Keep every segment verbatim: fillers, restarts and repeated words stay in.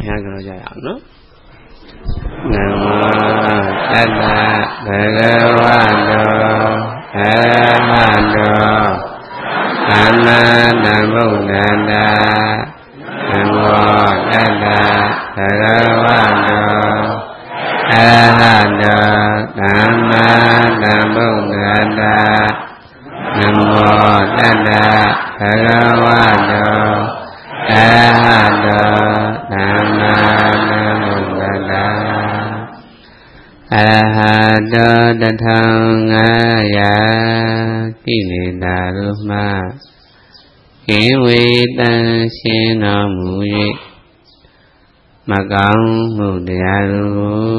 ဘုရားကြောကြရအောင်နော်နမောတတ္တဘဂဝတောအရဟတောသမ္မာသမ္ဗုဒ္ဓတ္တနမောတတ္တဘဂဝတောအရဟတောသမ္မာသမ္ဗုဒ္ဓတ္တနမောတတ္တဘဂဝတောအရဟတောသမ္မာသမ္ဗုဒ္ဓတ္တအရဟတောတထောင်ငါးရာကိလေသာတို့မှကင်းဝေးတန်ရှင်းတော်မူ၍မကောင်းမှုတရားတို့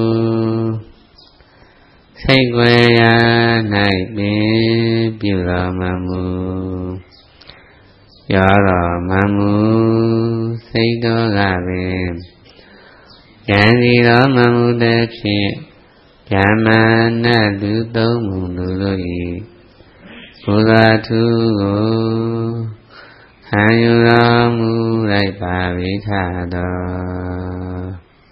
စိတ်ွယ်ရာ၌ပင်ပြုတော်မမူရောတော်မမူစိတ်တော်ကပင်ဉာဏ်စီတော်မမူတဲ့ဖြင့်ဓမ္မနာလူသုံးမှုတို့၏ဘုရားသူကိုခံယူတော်မူလိုက်ပါဝိထတော်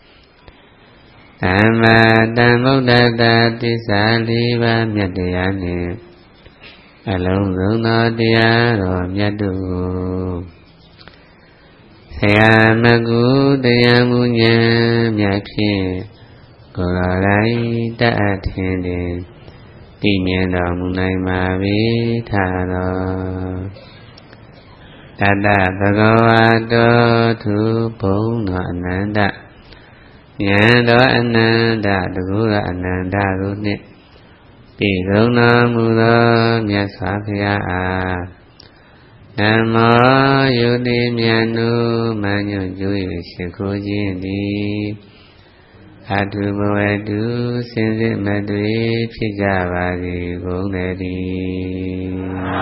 သမ္မာသမ္ဗုဒ္ဓတ္တသစ္စာလေးပါးမြတ်တရားနှင့်အလုံးစုံသောတရားတော်မြတ်တို့ကိုဆရာမကုတရားမူဉာဏ်မြတ်ဖြင့်ကိုယ်တော်တိုင်းတတ်အပ်ထင်တယ်တည်မြဲတော်မူနိုင်ပါ၏ထာတော်တတ္တဘဂဝတောသူဘုံတော်အနန္တဉာဏ်တော်အနန္တတကူကအနန္တတို့နှင့်ပြည်စုံတော်မူသောမြတ်စွာဘုရားအားနမောယုတိမြတ်နုမညွတ်ကျွေးရှိခိုးခြင်းသည်အတုဘဝတုစင်စစ်မတွေ့ဖြစ်ကြပါစေကုန်တည်း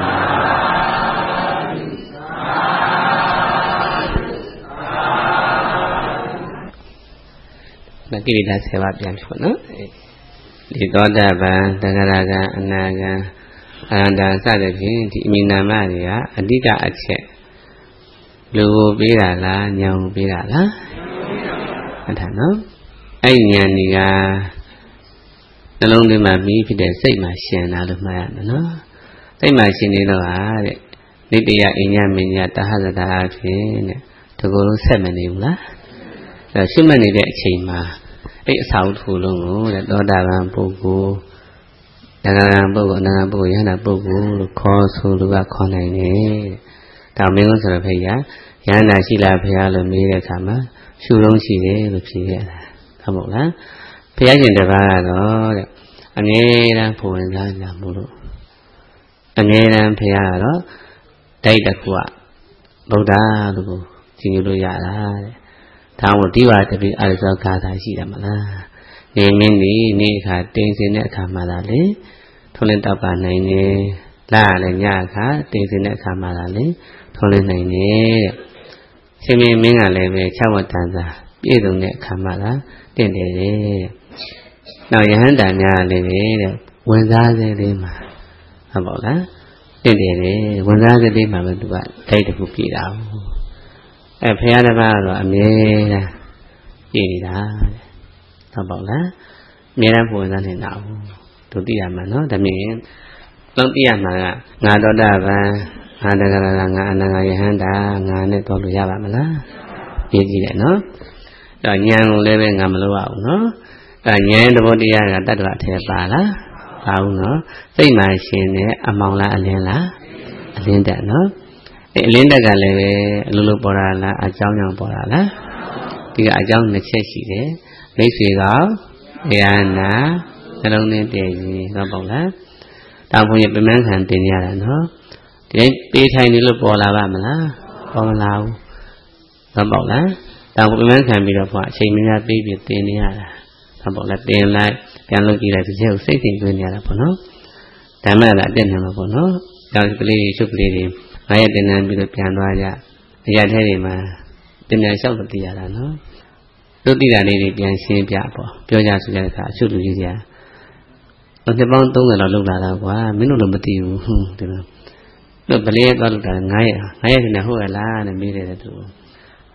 နကိရိတာဆယ်ပါးပြန်ပြီပေါ့နော်ဒီသောတာပန်သဂရဂံအနာဂံအရဟံစသဖြင့်ဒီအမိနာမတွေကအဓိကအချက်လူကိုပေးတာလားညောင်ကိုပေးတာလားဟုတ်တယ်နော်အဲ့ဒီဉာဏ်ဒီကနှလုံးသွင်းမှာမြည်ဖြစ်တဲ့စိတ်မှာရှင်တာလို့မှတ်ရမယ်နော်စိတ်မှာရှင်နေတော့ဟာတဲ့နိတ္တယအညမညတဟဇတာအဖြစ်တဲ့ဒီကိုယ်လုံးဆက်မနေဘူးလားအဲရှုမှတ်နေတဲ့အချိန်မှာအဲ့အစာဥထုလုံးကိုတဲ့သောတာပန်ပုဂ္ဂိုလ်တဏှာပုဂ္ဂိုလ်အနန္တပုဂ္ဂိုလ်ယန္တာပုဂ္ဂိုလ်လို့ခေါ်ဆိုလူကခေါ်နိုင်တယ်ဒါမင်းတို့ဆိုတော့ဖေရယန္တာရှိလားဖေရလို့မေးတဲ့အခါမှာရှုလုံးရှိတယ်လို့ဖြေရတာဟုတ်မို့လားဘုရားရှင်တပါးကတော့တဲ့အငြင်းတန်းဖွင့်စားကြမှုလို့အငြင်းတန်းဘုရားကတော့ဒိုက်တကူကဗုဒ္ဓလို့ကိုကြည်ညိုလို့ရတာတဲ့ဒါမှမဟုတ်ဒီဝါတပိအရဇောဂါသာရှိတယ်မလားနေမင်းဒီနေ့အခါတင်စင်တဲ့အခါမှာလေထုံးလင်းတောက်ပါနိုင်တယ်လာလည်းညအခါတင်စင်တဲ့အခါမှာလေထုံးလင်းနိုင်တယ်ရှင်မင်းမင်းကလည်းပဲ၆ဝတ္တန်သာပြည့်စုံတဲ့အခါမှာလားတင့်တယ်တဲ့နောက်ယဟန္တာများလည်းပဲတဲ့ဝင်စားစေလေးမှာဟုတ်ပါလားတင့်တယ်တဲ့ဝင်စားစေလေးမှာပဲသူကဒိုက်တခုပြည့်တာအဲဘုရားတစ်ပါးကတော့အမြဲတမ်းပြည့်နေတာတဲ့ဟုတ်ပါလားအမြဲတမ်းဝင်စားနေတာတို့သိရမှာနော်ဒါမြင်လုံးသိရမှာကငါတော်တာပန်ငါတကရငါအနန္တယဟန္တာငါနဲ့တော်လို့ရပါမလားပြည့်ကြည့်တယ်နော်တော့ဉာဏ်ကိုလည်းပဲငါမလို့ရအောင်နော်အဲဉာဏ်သဘောတရားကတတ္တဝအထက်ပါလားပါဘူးနော်စိတ်မှရှင်တယ်အမောင်လားအလင်းလားအလင်းတက်နော်အဲအလင်းတက်ကလည်းပဲအလိုလိုပေါ်တာလားအကြောင်းကြောင့်ပေါ်တာလားဒီကအကြောင်းနှစ်ချက်ရှိတယ်မိတ်ဆွေကတရားနာနှလုံးသွင်းတည်ကြီးတော့ပေါ့လားတောင်ဘုန်းကြီးပြမန်းခံတင်ရတာနော်ဒီပေးထိုင်နေလို့ပေါ်လာပါမလားပေါ်မလာဘူးတော့ပေါ့လားတောင်ပြမန်းခံပြီးတော့ဘုရားအချိန်မများပြီးပြီးတင်နေရတာတော့ပေါ့လားတင်လိုက်ပြန်လို့ကြည့်လိုက်ဒီချက်ကိုစိတ်သိသွင်းနေရတာပေါ့နော်ဓမ္မလားအတက်နေမှာပေါ့နော်ကြောင်ကလေးရှုပ်ကလေးတွေငါရဲ့တင်နန်းပြီးတော့ပြန်သွားကြအရာထဲတွေမှာတင်ပြန်လျှောက်လို့သိရတာနော်တို့သိတာလေးတွေပြန်ရှင်းပြပေါ့ပြောကြဆိုကြတဲ့အခါအရှုပ်လူကြီးကြီးနှစ်ပေါင်းသုံးဆယ်လောက်လောက်လာတာကွာမင်းတို့လည်းမသိဘူးဟုတ်တယ်လို့ဗလေးသွားလို့တာငါးရက်ငါးရက်နဲ့ဟုတ်ရလားနဲ့မေးတယ်သူ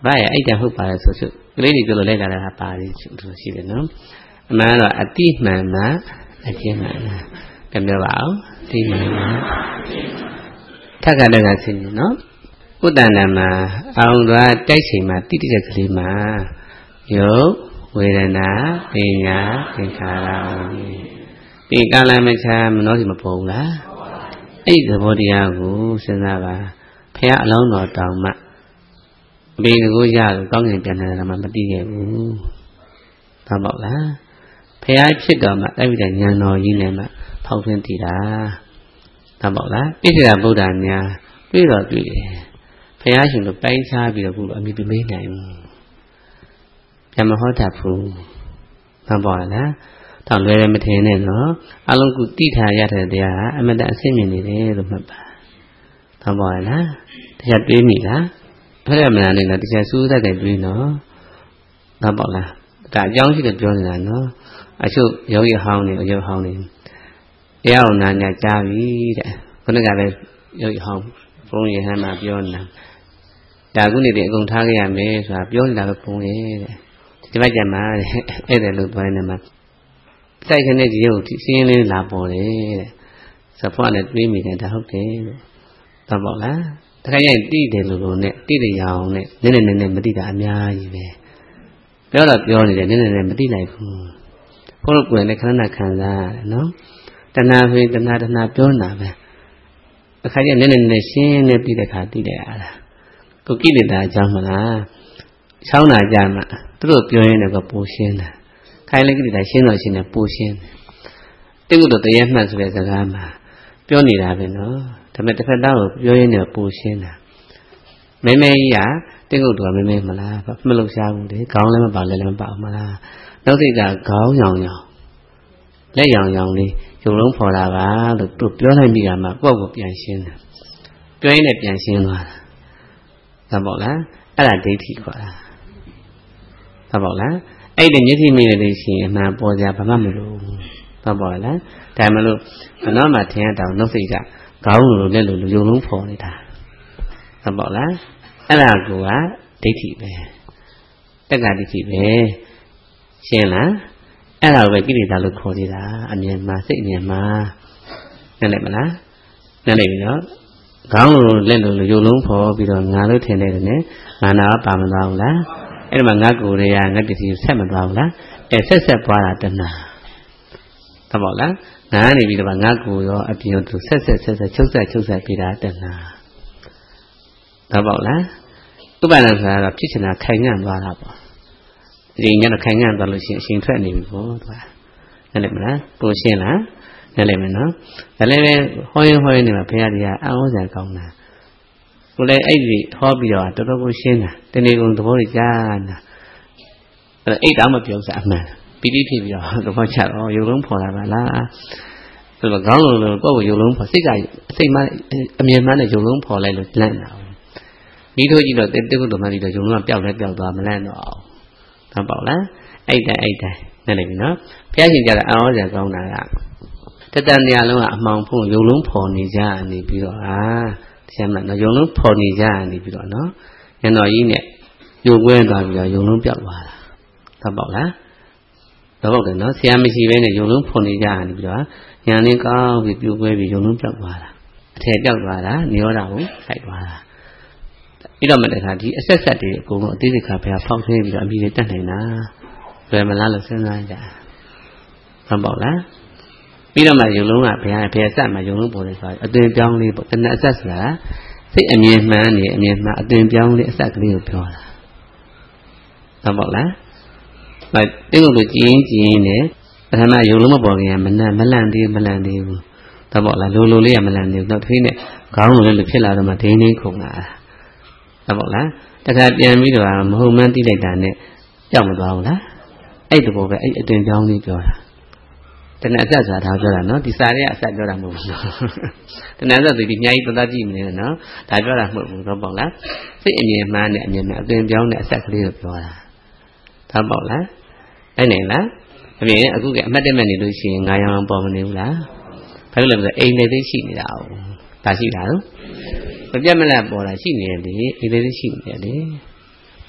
ဘာရဲ့အဲ့တန်ဟုတ်ပါလဲဆိုဆိုကလေးတွေပြောလို့လိုက်လာတာပါလိသူရှိတယ်နော်အမှန်တော့အတိမှန်မှအကျဉ်းမှန်မှကြပြောပါအောင်အတိမှန်မှထက်ကတည်းကဆင်းနေနော်ဥဒ္ဒနာမှာအောင်သွားတိုက်ချိန်မှာတိတိကျကလေးမှာယုတ်ဝေဒနာပညာသင်္ခါရဒီကာလမချာမနှောစီမပေါ်ဘူးလားအဲ့ဒီသဘောတရားကိုစဉ်းစားပါဖះအလုံးတော်တောင်မှဘေးကိုရလို့ကောင်းကင်ပြန်လာတာမှမသိခဲ့ဘူး။ဒါပေါ့လား။ဖះဖြစ်တော်မှအဲ့ဒီတည်းဉာဏ်တော်ကြီးနဲ့မှဖောက်ထွင်းတည်တာ။ဒါပေါ့လား။ဣစ္ဆရာဗုဒ္ဓညာတွေ့တော်တွေ့တယ်။ဖះရှင်တို့ပိုင်းခြားပြီးတော့ခုလိုအမိပြမေးနိုင်ဘူး။ပြန်မဟောတတ်ဘူး။ဒါပေါ့လား။တော့လွယ်တယ်မထင်နဲ့နော်။အလုံးကုတိထားရတဲ့တရားကအမတအစိမ့်မြင်နေတယ်လို့မှတ်ပါ။ဒါပေါ့လား။တရားတွေးမိလား။ဖရမနာနဲ့တော့တရားစူးတတ်တယ်တွေးနော်။ဒါပေါ့လား။ဒါအကြောင်းရှိတယ်ပြောနေတာနော်။အချို့ယောဂီဟောင်းနေအယောဟောင်းနေတရားအောင်နာညာကြားပြီတဲ့။ခုနကလည်းယောဂီဟောင်းဘုန်းကြီးဟမ်းမှာပြောနေတာ။ဒါကုနေတဲ့အကုန်ထားခဲ့ရမယ်ဆိုတာပြောနေတာပဲဘုန်းကြီးတဲ့။ဒီဘက်ကျမှတဲ့အဲ့ဒါလို့ပြောနေမှာစိုက်ခနဲ့ဒီရုပ်ဒီစင်းလေးလာပေါ်တယ်တဲ့။ဆိုတော့လည်းတွေးမိတယ်ဒါဟုတ်တယ်လို့။ဒါပေါ့လား။တခါရင်တိတယ်လို့လို့နဲ့တိတယ်ရအောင်နဲ့နည်းနည်းနည်းနည်းမတိတာအများကြီးပဲပြောတော့ပြောနေတယ်နည်းနည်းနည်းမတိလိုက်ဘူးဘုရားကိုယ်နဲ့ခဏခဏခံစားရတယ်နော်တဏှာဖေးတဏှာတဏှာပြောနေတာပဲအခါကျနည်းနည်းနည်းရှင်းနေပြီးတဲ့ခါတိတယ်ရတာကိုကိလေသာအကြောင်းမလားချောင်းတာကြမှာသူတို့ပြောရင်းတော့ပိုရှင်းတာခိုင်းလိုက်ကိလေသာရှင်းတော့ရှင်းတယ်ပိုရှင်းတယ်တိကုတ္တတရားမှတ်ဆိုတဲ့စကားမှာပြောနေတာပဲနော်ဒါပေမဲ့တစ်ဖက်သားကိုပြောရင်းနဲ့ပိုရှင်းတာမဲမဲကြီးကတိကုတ်တော်မဲမဲမလားမလုံရှားဘူးလေခေါင်းလည်းမပါလည်းလည်းမပါဘူးမလားနောက်စိတ်ကခေါင်းရောင်ရောင်လက်ရောင်ရောင်လေးရုပ်လုံးဖော်တာပါလို့သူပြောလိုက်ပြီးကမှကိုယ့်ကိုပြန်ရှင်းတယ်ပြောရင်းနဲ့ပြန်ရှင်းသွားတာဒါပေါ့လားအဲ့ဒါဒိဋ္ဌိခေါ်တာဒါပေါ့လားအဲ့ဒီမျက်စိမြင်နေတဲ့ရှင်အမှန်ပေါ်ကြဘာမှမလို့ဒါပေါ့လားဒါမှမလို့ဘနောမှာထင်ရတောင်နောက်စိတ်ကခေါင်းလိုလက်လိုရုပ်လုံးဖော်နေတာဟုတ်ပါလားအဲ့ဒါကဒိဋ္ဌိပဲတက္ကဒိဋ္ဌိပဲရှင်းလားအဲ့ဒါပဲကိလေသာလို့ခေါ်နေတာအမြင်မှာစိတ်အမြင်မှာနားလည်မလားနားလည်ပြီနော်ခေါင်းလိုလက်လိုရုပ်လုံးဖော်ပြီးတော့ငါလို့ထင်တယ်နဲ့ငါနာပါမသွားဘူးလားအဲ့ဒီမှာငါကိုယ်တွေကငါတတိဆက်မသွားဘူးလားအဲဆက်ဆက်သွားတာတဏှာဟုတ်ပါလားငါနေပြီးတော့ငါကိုရောအပြင်သူဆက်ဆက်ဆက်ဆက်ချုပ်ဆက်ချုပ်ဆက်ပြီးတာတဏှာဒါပေါ့လားဥပါဒံဆိုတာတော့ဖြစ်ချင်တာခိုင်ငံ့သွားတာပေါ့ဒီညတော့ခိုင်ငံ့သွားလို့ရှိရင်အရှင်ထွက်နေပြီပေါ့သူကနားလည်မလားကိုရှင်းလားနားလည်မယ်နော်ဒါလည်းပဲဟောရင်ဟောရင်နေမှာဘုရားကြီးကအံ့ဩစရာကောင်းတာကိုလည်းအဲ့ဒီဟောပြီးတော့တော်တော်ကိုရှင်းတာတဏှေကုံသဘောတွေကြားနာအဲ့အိတ်တောင်မပြောစားအမှန်ပိဋိဖြစ်ပြီးတော့သဘောချတော့ရုပ်လုံးဖော်လာပါလားဆိုတော့ခေါင်းလုံးလုံးကိုယ့်ကိုရုပ်လုံးဖော်စိတ်ကအစိတ်မအမြင်မှန်းနဲ့ရုပ်လုံးဖော်လိုက်လို့လန့်တာဒီတို့ကြီးတော့တိကုတ္တမကြီးတော့ရုံလုံးကပျောက်လဲပျောက်သွားမလန့်တော့အောင်ဟုတ်ပါလားအဲ့တိုင်းအဲ့တိုင်းနားလည်ပြီနော်ဘုရားရှင်ကြတာအံ့ဩစရာကောင်းတာကတတန်နေရာလုံးကအမှောင်ဖုံးရုံလုံးဖော်နေကြနေပြီးတော့အာတရားမှနော်ရုံလုံးဖော်နေကြနေပြီးတော့နော်ညတော်ကြီးနဲ့ယုံကွဲသွားပြီးတော့ရုံလုံးပျောက်သွားတာဟုတ်ပါလားတော့ဟုတ်တယ်နော်ဆရာမရှိဘဲနဲ့ရုံလုံးဖော်နေကြနေပြီးတော့ညာလေးကောင်းပြီးပြိုကွဲပြီးရုံလုံးပျောက်သွားတာအထည်ပျောက်သွားတာနိရောဓကိုစိုက်သွားတာပြီးတော့မှတခါဒီအဆက်ဆက်တွေအကုန်လုံးအသေးစိတ်ခါဘုရားဖောက်ထွင်းပြီးတော့အမိတွေတက်နိုင်တာလွယ်မလားလို့စဉ်းစားကြဟုတ်ပါလားပြီးတော့မှယုံလုံးကဘုရားဘုရားစမှယုံလုံးပေါ်တယ်ဆိုတော့အသွင်ပြောင်းလေးပေါ့တဏှာအဆက်ဆိုတာစိတ်အမြင်မှန်နေအမြင်မှန်အသွင်ပြောင်းလေးအဆက်ကလေးကိုပြောတာဟုတ်ပါလားအဲတင်းလို့ကြည်ရင်ကြည်ရင်နဲ့ပထမယုံလုံးမပေါ်ခင်ကမနှံ့မလန့်သေးမလန့်သေးဘူးဟုတ်ပါလားလိုလိုလေးကမလန့်သေးဘူးနောက်တစ်ခေတ်နဲ့ခေါင်းလုံးလေးဖြစ်လာတော့မှဒိန်းဒိန်းခုန်လာတာဟုတ်ပါလားတခါပြန်ပြီးတော့မဟုတ်မှန်းသိလိုက်တာနဲ့ကြောက်မသွားဘူးလားအဲ့ဒီဘောပဲအဲ့အသွင်ပြောင်းလေးပြောတာတဏှာအဆက်ဆိုတာဒါပြောတာနော်ဒီစာရဲအဆက်ပြောတာမဟုတ်ဘူးတဏှာအဆက်ဆိုဒီညာကြီးသတ်ကြည့်မနေနဲ့နော်ဒါပြောတာမဟုတ်ဘူးတော့ပေါ့လားစိတ်အမြင်မှန်းနဲ့အမြင်နဲ့အသွင်ပြောင်းတဲ့အဆက်ကလေးကိုပြောတာဒါပေါ့လားအဲ့နေလားအပြင်အခုကအမှတ်တမဲ့နေလို့ရှိရင်ငါရောင်ပေါ်မနေဘူးလားဘာလို့လဲဆိုတော့အိမ်နေသိရှိနေတာ哦ဒါရှိတာနော်မပြတ်မလတ်ပေါ်တာရှိနေတယ်လေအိမ်နေသိရှိနေတယ်လေ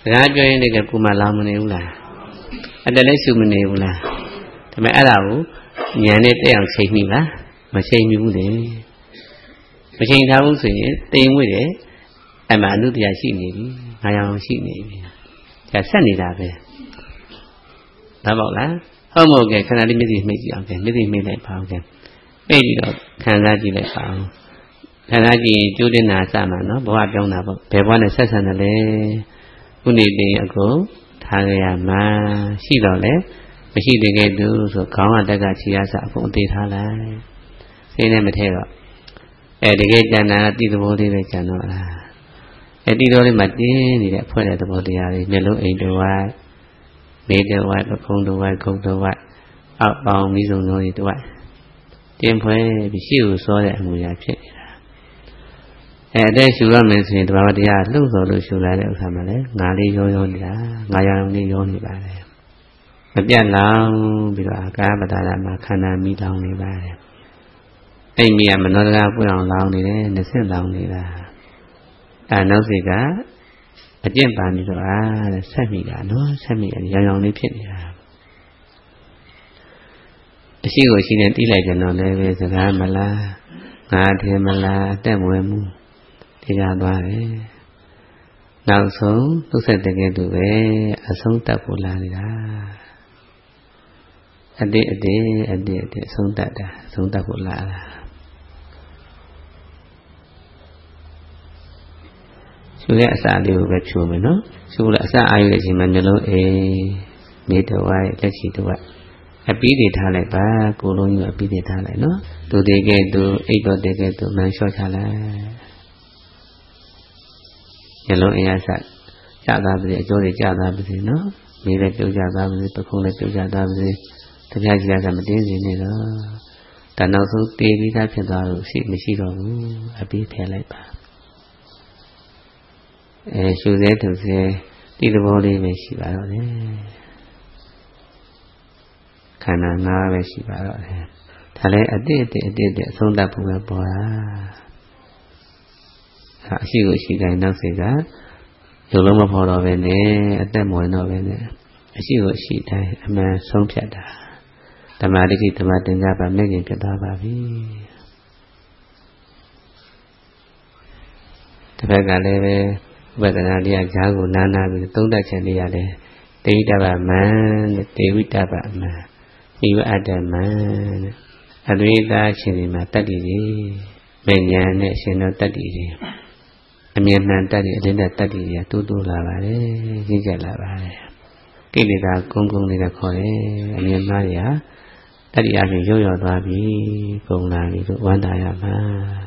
Gã chơi này cái cụ mà làm mình yêu là, anh ta lấy sự mình yêu là, thì mẹ ở đâu, nhà này tới ăn xây mình lá, mà xây mình để, mà xây tháo cũng sự tiền mới để, em mà nước thì xịn này, ai ăn xịn này, chả sát này là về, đã bảo là, hôm một ngày khán giả đi mấy gì mấy gì ăn cái, mấy gì mấy lại bảo cái, mấy gì đó khán giả gì lại bảo. Khán giả gì chú đến nào sao mà nó bỏ trong nào bé quan này sát sanh là cô này đi ở cố thằng nhà mà xí rồi đấy mà xí đi cái đó rồi có mà tất cả chị em sao cũng đi thà lại thế nên mới thế rồi ở đi cái chân là đi đâu đi về chân nó là ở đi đâu đi mà đi đi để phơi để đâu đi à đi nếu lúc ấy đâu ai mấy đâu ai đâu không đâu ai không đâu ai ở bao mấy dùng rồi đâu ai tiền phơi bị xíu số để người ta chếtအဲတဲ့ရှူရမယ်ဆိုရင်တဘာဝတရားလှုပ်ဆော်လို့ရှူလိုက်တဲ့ဥစ္စာမှာလေငါလေးရောရောနေတာငါရောင်လေးရောနေပါတယ်မပြတ်လောင်ပြီးတော့အာကာပဒါရမှာခန္ဓာမိလောင်နေပါတယ်အဲ့မိကမနောတကာပွင့်အောင်လောင်နေတယ်နှစ်ဆင့်လောင်နေတာအဲနောက်စိတ်ကအကျင့်ပါနေတော့အာဆက်မိတာနော်ဆက်မိရောင်ရောင်လေးဖြစ်နေတာအရှိကိုရှိနေတီးလိုက်ကြတော့လည်းပဲစကားမလားငါထင်မလားအသက်မွေးမှုတရားသွားတယ်နောက်ဆုံးသုဆက်တကယ်သူပဲအဆုံးတတ်ဖို့လာနေတာအတိအတိအတိအတိအဆုံးတတ်တာအဆုံးတတ်ဖို့လာတာရှုတဲ့အစာလေးကိုပဲဖြိုမယ်နော်ရှုလို့အစာအာရုံရဲ့အချိန်မှာမျိုးလုံးအေးနေတော့ဝိုင်းလက်ချီတော့အပီးတွေထားလိုက်ပါကိုလုံးကြီးအပီးတွေထားလိုက်နော်သူတကယ်သူအိတ်တော်တကယ်သူမှန်လျှော့ချလိုက်ညလုံးအင်အားစကြသားပါစေအကျိုးတွေကြသားပါစေနော်မိလည်းပြုတ်ကြသားပါစေပခုံးလည်းပြုတ်ကြသားပါစေတပြားကြီးကမတင်းစီနေတော့ဒါနောက်ဆုံးတေးပြီးသားဖြစ်သွားလို့ရှိမရှိတော့ဘူးအပီးဖယ်လိုက်ပါအဲရှုစေသူစေဒီသဘောလေးပဲရှိပါတော့တယ်ခန္ဓာငါးပဲရှိပါတော့တယ်ဒါလည်းအတိတ်အတိတ်အတိတ်အဆုံးသတ်ဖို့ပဲပေါ်တာအရှိကိုရှိတိုင်းနောက်စိတ်ကရုပ်လုံးမဖော်တော့ပဲနဲ့အသက်မဝင်တော့ပဲနဲ့အရှိကိုရှိတိုင်းအမှန်ဆုံးဖြတ်တာဓမ္မတိတိဓမ္မသင်္ကပ္ပမဲ့ခင်ဖြစ်သွားပါပြီတစ်ဖက်ကလည်းပဲဥပဒနာတရားဈာကိုနာနာပြီးသုံးတတ်ခြင်းလေးရတယ်တေဝိတ္တဗမံတေဝိတ္တဗမံဤဝအတ္တမံအသွေးသားခြင်းတွေမှာတတ္တိတွေမဉ္ဇဏ်နဲ့ရှင်တော်တတ္တိတွေအမြဲတမ်းတတ္တိအလင်းတဲ့တတ္တိတွေကတိုးတိုးလာပါတယ်ရင့်ကျက်လာပါတယ်ကိလေသာကုန်းကုန်းလေးနဲ့ခေါ်တယ်အမြဲတမ်းရာတတ္တိအပြင်ရော့ရော့သွားပြီပုံလာပြီလို့ဝမ်းသာရမှာ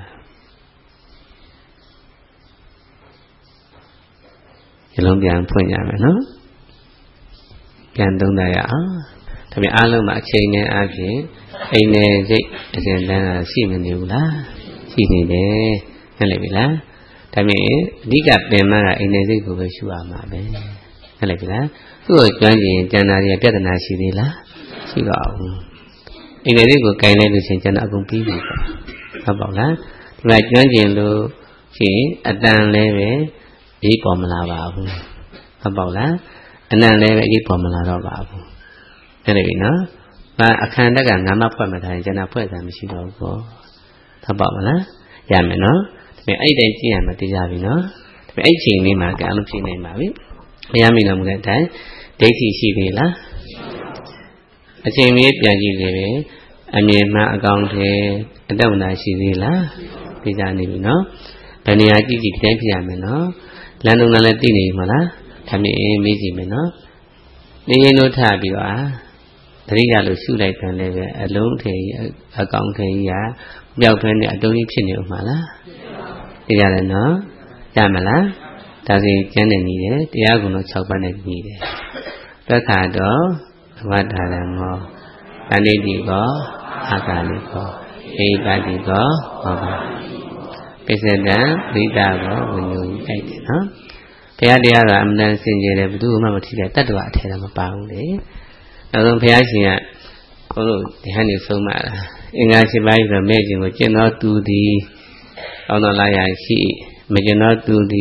ဒီလုံးပြန်ဖွင့်ရမယ်နော်ပြန်သုံးသပ်ရအောင်ဒါပြန်အားလုံးမှာအချိန်နဲ့အပြင်အိမ်နဲ့စိတ်အစဉ်တန်းကရှိမနေဘူးလားရှိနေတယ်ဟုတ်လေပြီလားဒါပြန်အဓိကပင်မကအိမ်နဲ့စိတ်ကိုပဲရှုရမှာပဲဟုတ်လေပြီလားသူ့ကိုကျွမ်းကျင်ကျန်တာတွေပြဿနာရှိသေးလားရှိတော့ဘူးအိမ်နဲ့စိတ်ကိုကင်လိုက်လို့ရှိရင်ကျန်တာအကုန်ပြီးပြီဟုတ်ပါလားဒီမှာကျွမ်းကျင်လို့ရှိရင်အတန်လည်းပဲဒီပေါ်မလာပါဘူးဟုတ်ပါလားအနံလည်းပဲဒီပေါ်မလာတော့ပါဘူးအဲ့ဒါပြီနော်ငါအခန္ဓာကငါမဖွဲ့မထားရင်ကျန်တာဖွဲ့တာမရှိတော့ဘူးပေါ့ဟုတ်ပါမလားရမယ်နော်ဒါပေမဲ့အဲ့တိုင်းကြည့်ရမှာတရားပြီနော်ဒါပေမဲ့အဲ့ချိန်လေးမှာကံလို့ဖြစ်နေပါပြီဘုရားမိတော်မူတဲ့အတိုင်းဒိဋ္ဌိရှိသေးလားအချိန်လေးပြန်ကြည့်လေပဲအမြင်မှအကောင်ထဲအတ္တဝနာရှိသေးလားသိကြနေပြီနော်ဘယ်နေရာကြည့်ကြည့်ဒီတိုင်းဖြစ်ရမယ်နော်လမ်းလုံးလည်းသိနေမှာလားဒါမြင်အေးမေးကြည့်မယ်နော်နေရင်တို့ထပြီးတော့တတိယလို့ရှုလိုက်တယ်လည်းပဲအလုံးထေအကောင်ထေကြီးကမြောက်ဖဲနဲ့အတုံးကြီးဖြစ်နေဦးမှာလားသိရတယ်နော်ရမလားဒါဆိုရင်ကျမ်းနေနေတယ်တရားကုံတော့၆ပါးနဲ့ပြီးတယ်သက္ခါတော့ဝတ္ထာရမောတဏိတိကောအာကာလိကောဧပါတိကောဟောပါပိစဒံဒိတာကောဝိညုကြီးကြိုက်တယ်နော်ဘုရားတရားကအမှန်တန်စင်ကြယ်တယ်ဘယ်သူမှမထိတဲ့တတ္တဝအထဲတော့မပါဘူးလေနောက်ဆုံးဘုရားရှင်ကဘုလို့ဒီဟန်နေဆုံးမလားအင်္ဂါ၈ပါးဆိုမဲ့ခြင်းကိုကျင့်တော်သူသည်အောင်းတော်လာရရှိမကျင့်တော်သူသည်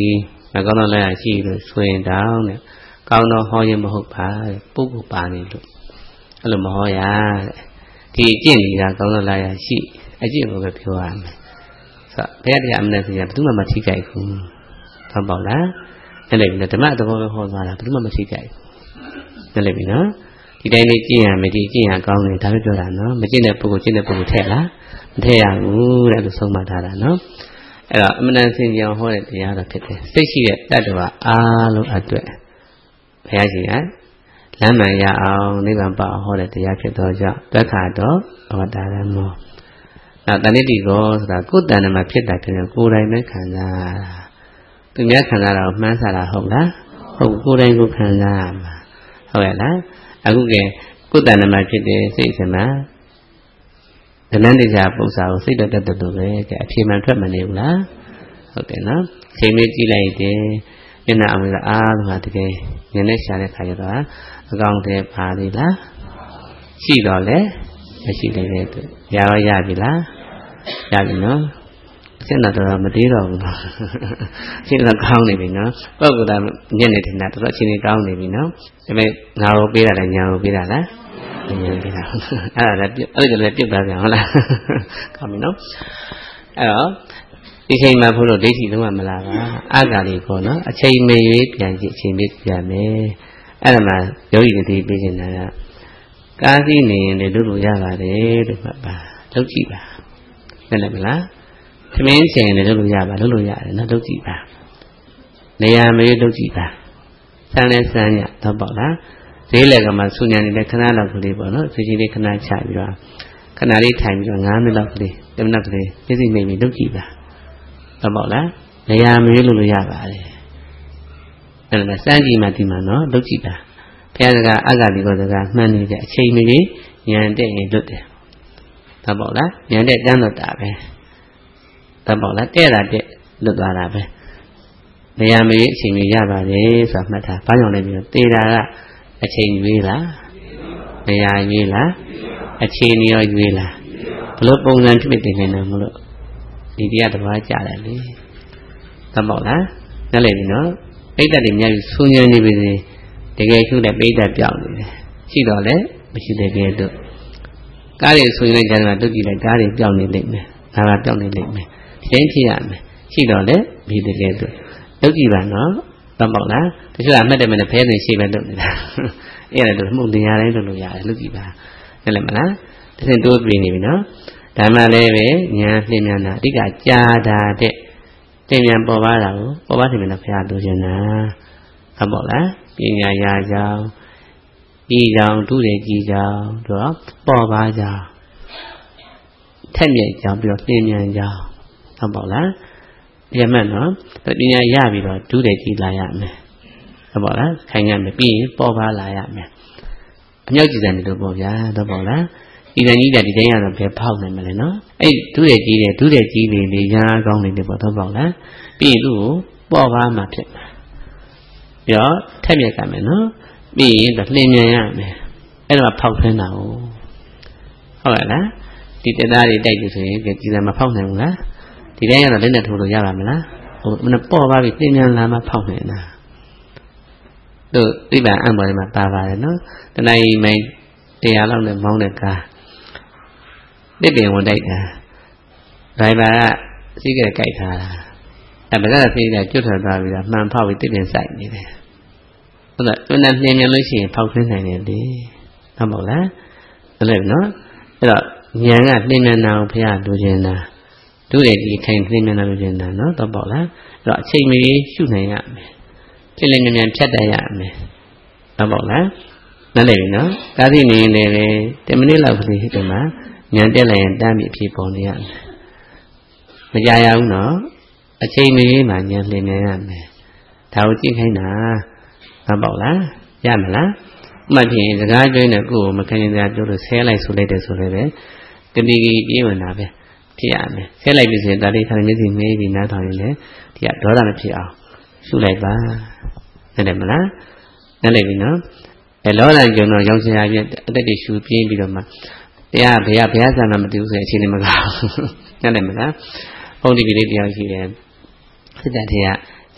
မကောင်းတော့လည်းရှိလို့ဆိုရင်တောင်းတဲ့ကောင်းတော့ဟောရင်မဟုတ်ပါတဲ့ပုဂ္ဂိုလ်ပါနေလို့အဲ့လိုမဟောရတဲ့ဒီအကျင့်ကြီးကကောင်းတော့လည်းရှိအကျင့်ကိုပဲပြောရမယ်ဆိုတော့ဘယ်တရားအမှန်တရားဘယ်သူမှမထိကြိုက်ဘူးဟုတ်ပါလားအဲ့လေဓမ္မသဘောပဲဟောသွားတာဘယ်သူမှမထိကြိုက်ဘူးအဲ့လေပြီနော်ဒီတိုင်းလေးကျင့်ရမယ်ဒီကျင့်ရကောင်းတယ်ဒါပဲပြောတာနော်မကျင့်တဲ့ပုဂ္ဂိုလ်ကျင့်တဲ့ပုဂ္ဂိုလ်ထက်လားမထည့်ရဘူးတဲ့လို့ဆုံးမထားတာနော်အဲ့တော့အမှန်တန်စင်ကြအောင်ဟောတဲ့တရားတော်ဖြစ်တယ်စိတ်ရှိတဲ့တတ္တဝါအားလုံးအတွက်ဘုရားရှင်ကလမ်းမှန်ရအောင်နိဗ္ဗာန်ပါဟောတဲ့တရားဖြစ်သောကြောင့်သက်ခါတော့ဝတ္တရမောနောက်တဏှိတိကောဆိုတာကိုယ်တဏ္ဍမှာဖြစ်တာဖြစ်တယ်ကိုယ်တိုင်ပဲခံစားတာသူများခံစားတာကိုမှန်းစားတာဟုတ်လားဟုတ်ကိုယ်တိုင်ကိုခံစားရမှာဟုတ်ရဲ့လားအခုကကိုယ်တဏ္ဍမှာဖြစ်တဲ့စိတ်စမှာဒလန်းတရားပု္ပ္ပာကိုစိတ်တတ်တတ်တူပဲကြအဖြေမှန်ထွက်မနေဘူးလားဟုတ်တယ်နော်ချိန်လေးကြည့်လိုက်တယ်မျက်နှာအမကအားလုံးဟာတကယ်ဉာဏ်နဲ့ရှာတဲ့ခါကျတော့အကောင့်တွေပါသေးလားရှိတော့လေမရှိသေးတဲ့သူရရောရပြီလားရပြီနော်အစ်တော့မသေးတော့ဘူးနော်အစ်တော့ကောင်းနေပြီနော်ပုဂ္ဂိုလ်ကညက်နေတယ်နော်တော်တော်အချင်းကြီးကောင်းနေပြီနော်ဒါပေမဲ့ငါကိုပေးတာလည်းညာကိုပေးတာလားဉာဏ်ပေးတာအဲ့ဒါလည်းအဲ့ဒါလည်းပြုတ်သွားပြန်ဟုတ်လားကောင်းပြီနော်အဲ့တော့ဒီချိန်မှာဘုလို့ဒိဋ္ဌိလုံးဝမလာပါအာဂါလိခေါ်နော်အချိန်မရွေးပြန်ကြည့်အချိန်မရွေးပြန်မယ်အဲ့ဒါမှယောဂီတွေပြီးနေတာကကားစီးနေရင်လည်းလုပ်လို့ရပါတယ်လို့မှတ်ပါလုပ်ကြည့်ပါသိတယ်မလားသမင်းချိန်လည်းလုပ်လို့ရပါလုပ်လို့ရတယ်နော်လုပ်ကြည့်ပါနေရာမရွေးလုပ်ကြည့်ပါဆန်းလဲဆန်းရတော့ပေါ့လားဈေးလက်ကမှဆူညံနေတဲ့ခဏလောက်ကလေးပေါ့နော်ဆွေချင်းလေးခဏချပြီးတော့ခဏလေးထိုင်ပြီးတော့၅မိနစ်လောက်ကလေးတစ်မိနစ်ကလေးပြည့်စုံနေပြီလုပ်ကြည့်ပါတော့ပေါ့လားနေရာမရွေးလုပ်လို့ရပါတယ်အဲ့ဒါစမ်းကြည့်မှဒီမှာနော်လုပ်ကြည့်ပါဘုရားစကားအဂါတိကောစကားမှန်နေတဲ့အချိန်မီဉာဏ်တက်ရင်လွတ်တယ်တော့ပေါ့လားဉာဏ်တက်တန်းတော့တာပဲတော့ပေါ့လားတဲ့တာတက်လွတ်သွားတာပဲနေရာမရွေးအချိန်မီရပါတယ်ဆိုတာမှတ်ထားဘာကြောင့်လဲပြီးတော့တေတာကအချိန်ရွေးလားနေရာရွေးလားအချိန်ရောရွေးလားဘလို့ပုံစံဖြစ်နေတယ်မလို့ဒီတရားတစ်ပါးကြားတယ်လေသဘောလားနားလည်ပြီနော်ပိဋကတ်တွေများပြီးဆူညံနေပြီတကယ်ရှုတဲ့ပိဋကတ်ပြောင်းနေတယ်ရှိတော့လေမရှိတဲ့ကဲတော့ကားတွေဆူညံကြတယ်မှာတုတ်ကြည့်လိုက်ကားတွေပြောင်းနေလိမ့်မယ်ဒါကပြောင်းနေလိမ့်မယ်ဒီတိုင်းဖြစ်ရမယ်ရှိတော့လေမရှိတဲ့ကဲတော့တုတ်ကြည့်ပါနော်သဘောလားတချို့ကမှတ်တယ်မနဲ့ဖဲနေရှိပဲလုပ်နေတာအဲ့ဒါတော့မှုန်တရားတိုင်းလုပ်လို့ရတယ်လုပ်ကြည့်ပါနားလည်မလားတစ်ဆင့်တိုးပြီးနေပြီနော်ဒါမှလည်းပဲဉာဏ်နှိမ့်မြန်တာအဓိကကြာတာတဲ့သင်မြန်ပေါ်ပါတာကိုပေါ်ပါသင်မြန်ဘုရားလိုချင်တာဟုတ်ပေါ့လားပညာရာကြောင်းဤကြောင့်ဒုရကြီးကြောင်းတော့ပေါ်ပါကြောင်းထက်မြက်ကြောင်းပြီးတော့နှိမ့်မြန်ကြောင်းဟုတ်ပေါ့လားပြမှတ်နော်ပညာရပြီးတော့ဒုရကြီးလာရမယ်ဟုတ်ပေါ့လားခိုင်ရမယ်ပြီးရင်ပေါ်ပါလာရမယ်အမြောက်ကြည်စံတယ်လို့ပေါ့ဗျာဟုတ်ပေါ့လားဒီတန်ကြီးကဒီတိုင်းကတော့ဘယ်ဖောက်နိုင်မလဲနော်အဲ့ဒုရဲ့ကြီးတယ်ဒုရဲ့ကြီးလေးလေးရာကောင်းလေးတွေပေါ့တော့ပေါ့လားပြီးရင်သူ့ကိုပေါ်ပါမှဖြစ်မှာပြီးတော့ထက်မြက်ကမယ်နော်ပြီးရင်တော့လှင်မြန်ရမယ်အဲ့တော့ဖောက်ထွင်းတာဟုတ်ဟုတ်လားဒီတသားတွေတိုက်လို့ဆိုရင်ဒီစံမဖောက်နိုင်ဘူးလားဒီတိုင်းကတော့လက်နဲ့ထိုးလို့ရပါမလားဟိုမနပေါ်ပါပြီလှင်မြန်လာမှဖောက်နေတာတို့သိပ္ပံအံ့ပေါ်မှာပါပါတယ်နော်တဏှာကြီးမိုင်းတရားလောက်နဲ့မောင်းတဲ့ကားတစ်ပင်ဝင်တိုက်တာဒိုင်ဘာကစီးကဲကြိုက်ထားတာအဲဗကကစီးကကျွတ်ထွက်သွားပြီးတော့မှန်ဖောက်ပြီးတစ်ပင်ဆိုင်နေတယ်ဟုတ်လားတွန်းနဲ့နှင်းမြင်လို့ရှိရင်ဖောက်ထွင်းနိုင်တယ်လေဟုတ်ပါလားဟုတ်တယ်နော်အဲ့တော့ဉာဏ်ကနှင်းမြင်တာကိုဘုရားလိုချင်တာဒုရည်ကြီးခိုင်နှင်းမြင်တာလိုချင်တာနော်တော့ပေါ့လားအဲ့တော့အချိန်မီရှုနိုင်ရမယ်ဖြစ်လည်းမြန်မြန်ဖြတ်တတ်ရမယ်ဟုတ်ပါလားနားလည်ပြီနော်ကားသိနေရင်လည်းတမိနစ်လောက်ကလေးဒီမှာဉာဏ်တက်လိုက်ရင်တမ်းပြီးအဖြစ်ပေါ်နေရမယ်မကြရဘူးနော်အချိန်မီမှဉာဏ်လင်းနေရမယ်ဒါကိုကြည့်ခိုင်းတာဟုတ်ပါလားရမလားဥမှဖြစ်ရင်စကားပြောနေကိုယ်ကိုမခံရင်စကားပြောလို့ဆဲလိုက်ဆိုလိုက်တယ်ဆိုလည်းပဲတတိကြီးပြေးဝင်တာပဲဖြစ်ရမယ်ဆဲလိုက်ပြီဆိုရင်ဒါလေးခါမျက်စိမေးပြီးနားထောင်ရင်လည်းဒီကဒေါသမဖြစ်အောင်ရှုလိုက်ပါနားလည်မလားနားလည်ပြီနော်အဲလောလန်ကျုံတော့ရောင်စရာပြအတက်တွေရှူပြင်းပြီးတော့မှတရားဘုရားဘုရားဆန္ဒမတူဘူးဆိုရင်အချိန်နဲ့မကောင်းနားလည်မလားဘုန်းကြီးကလေးတရားရှိတယ်စစ်တပ်တွေက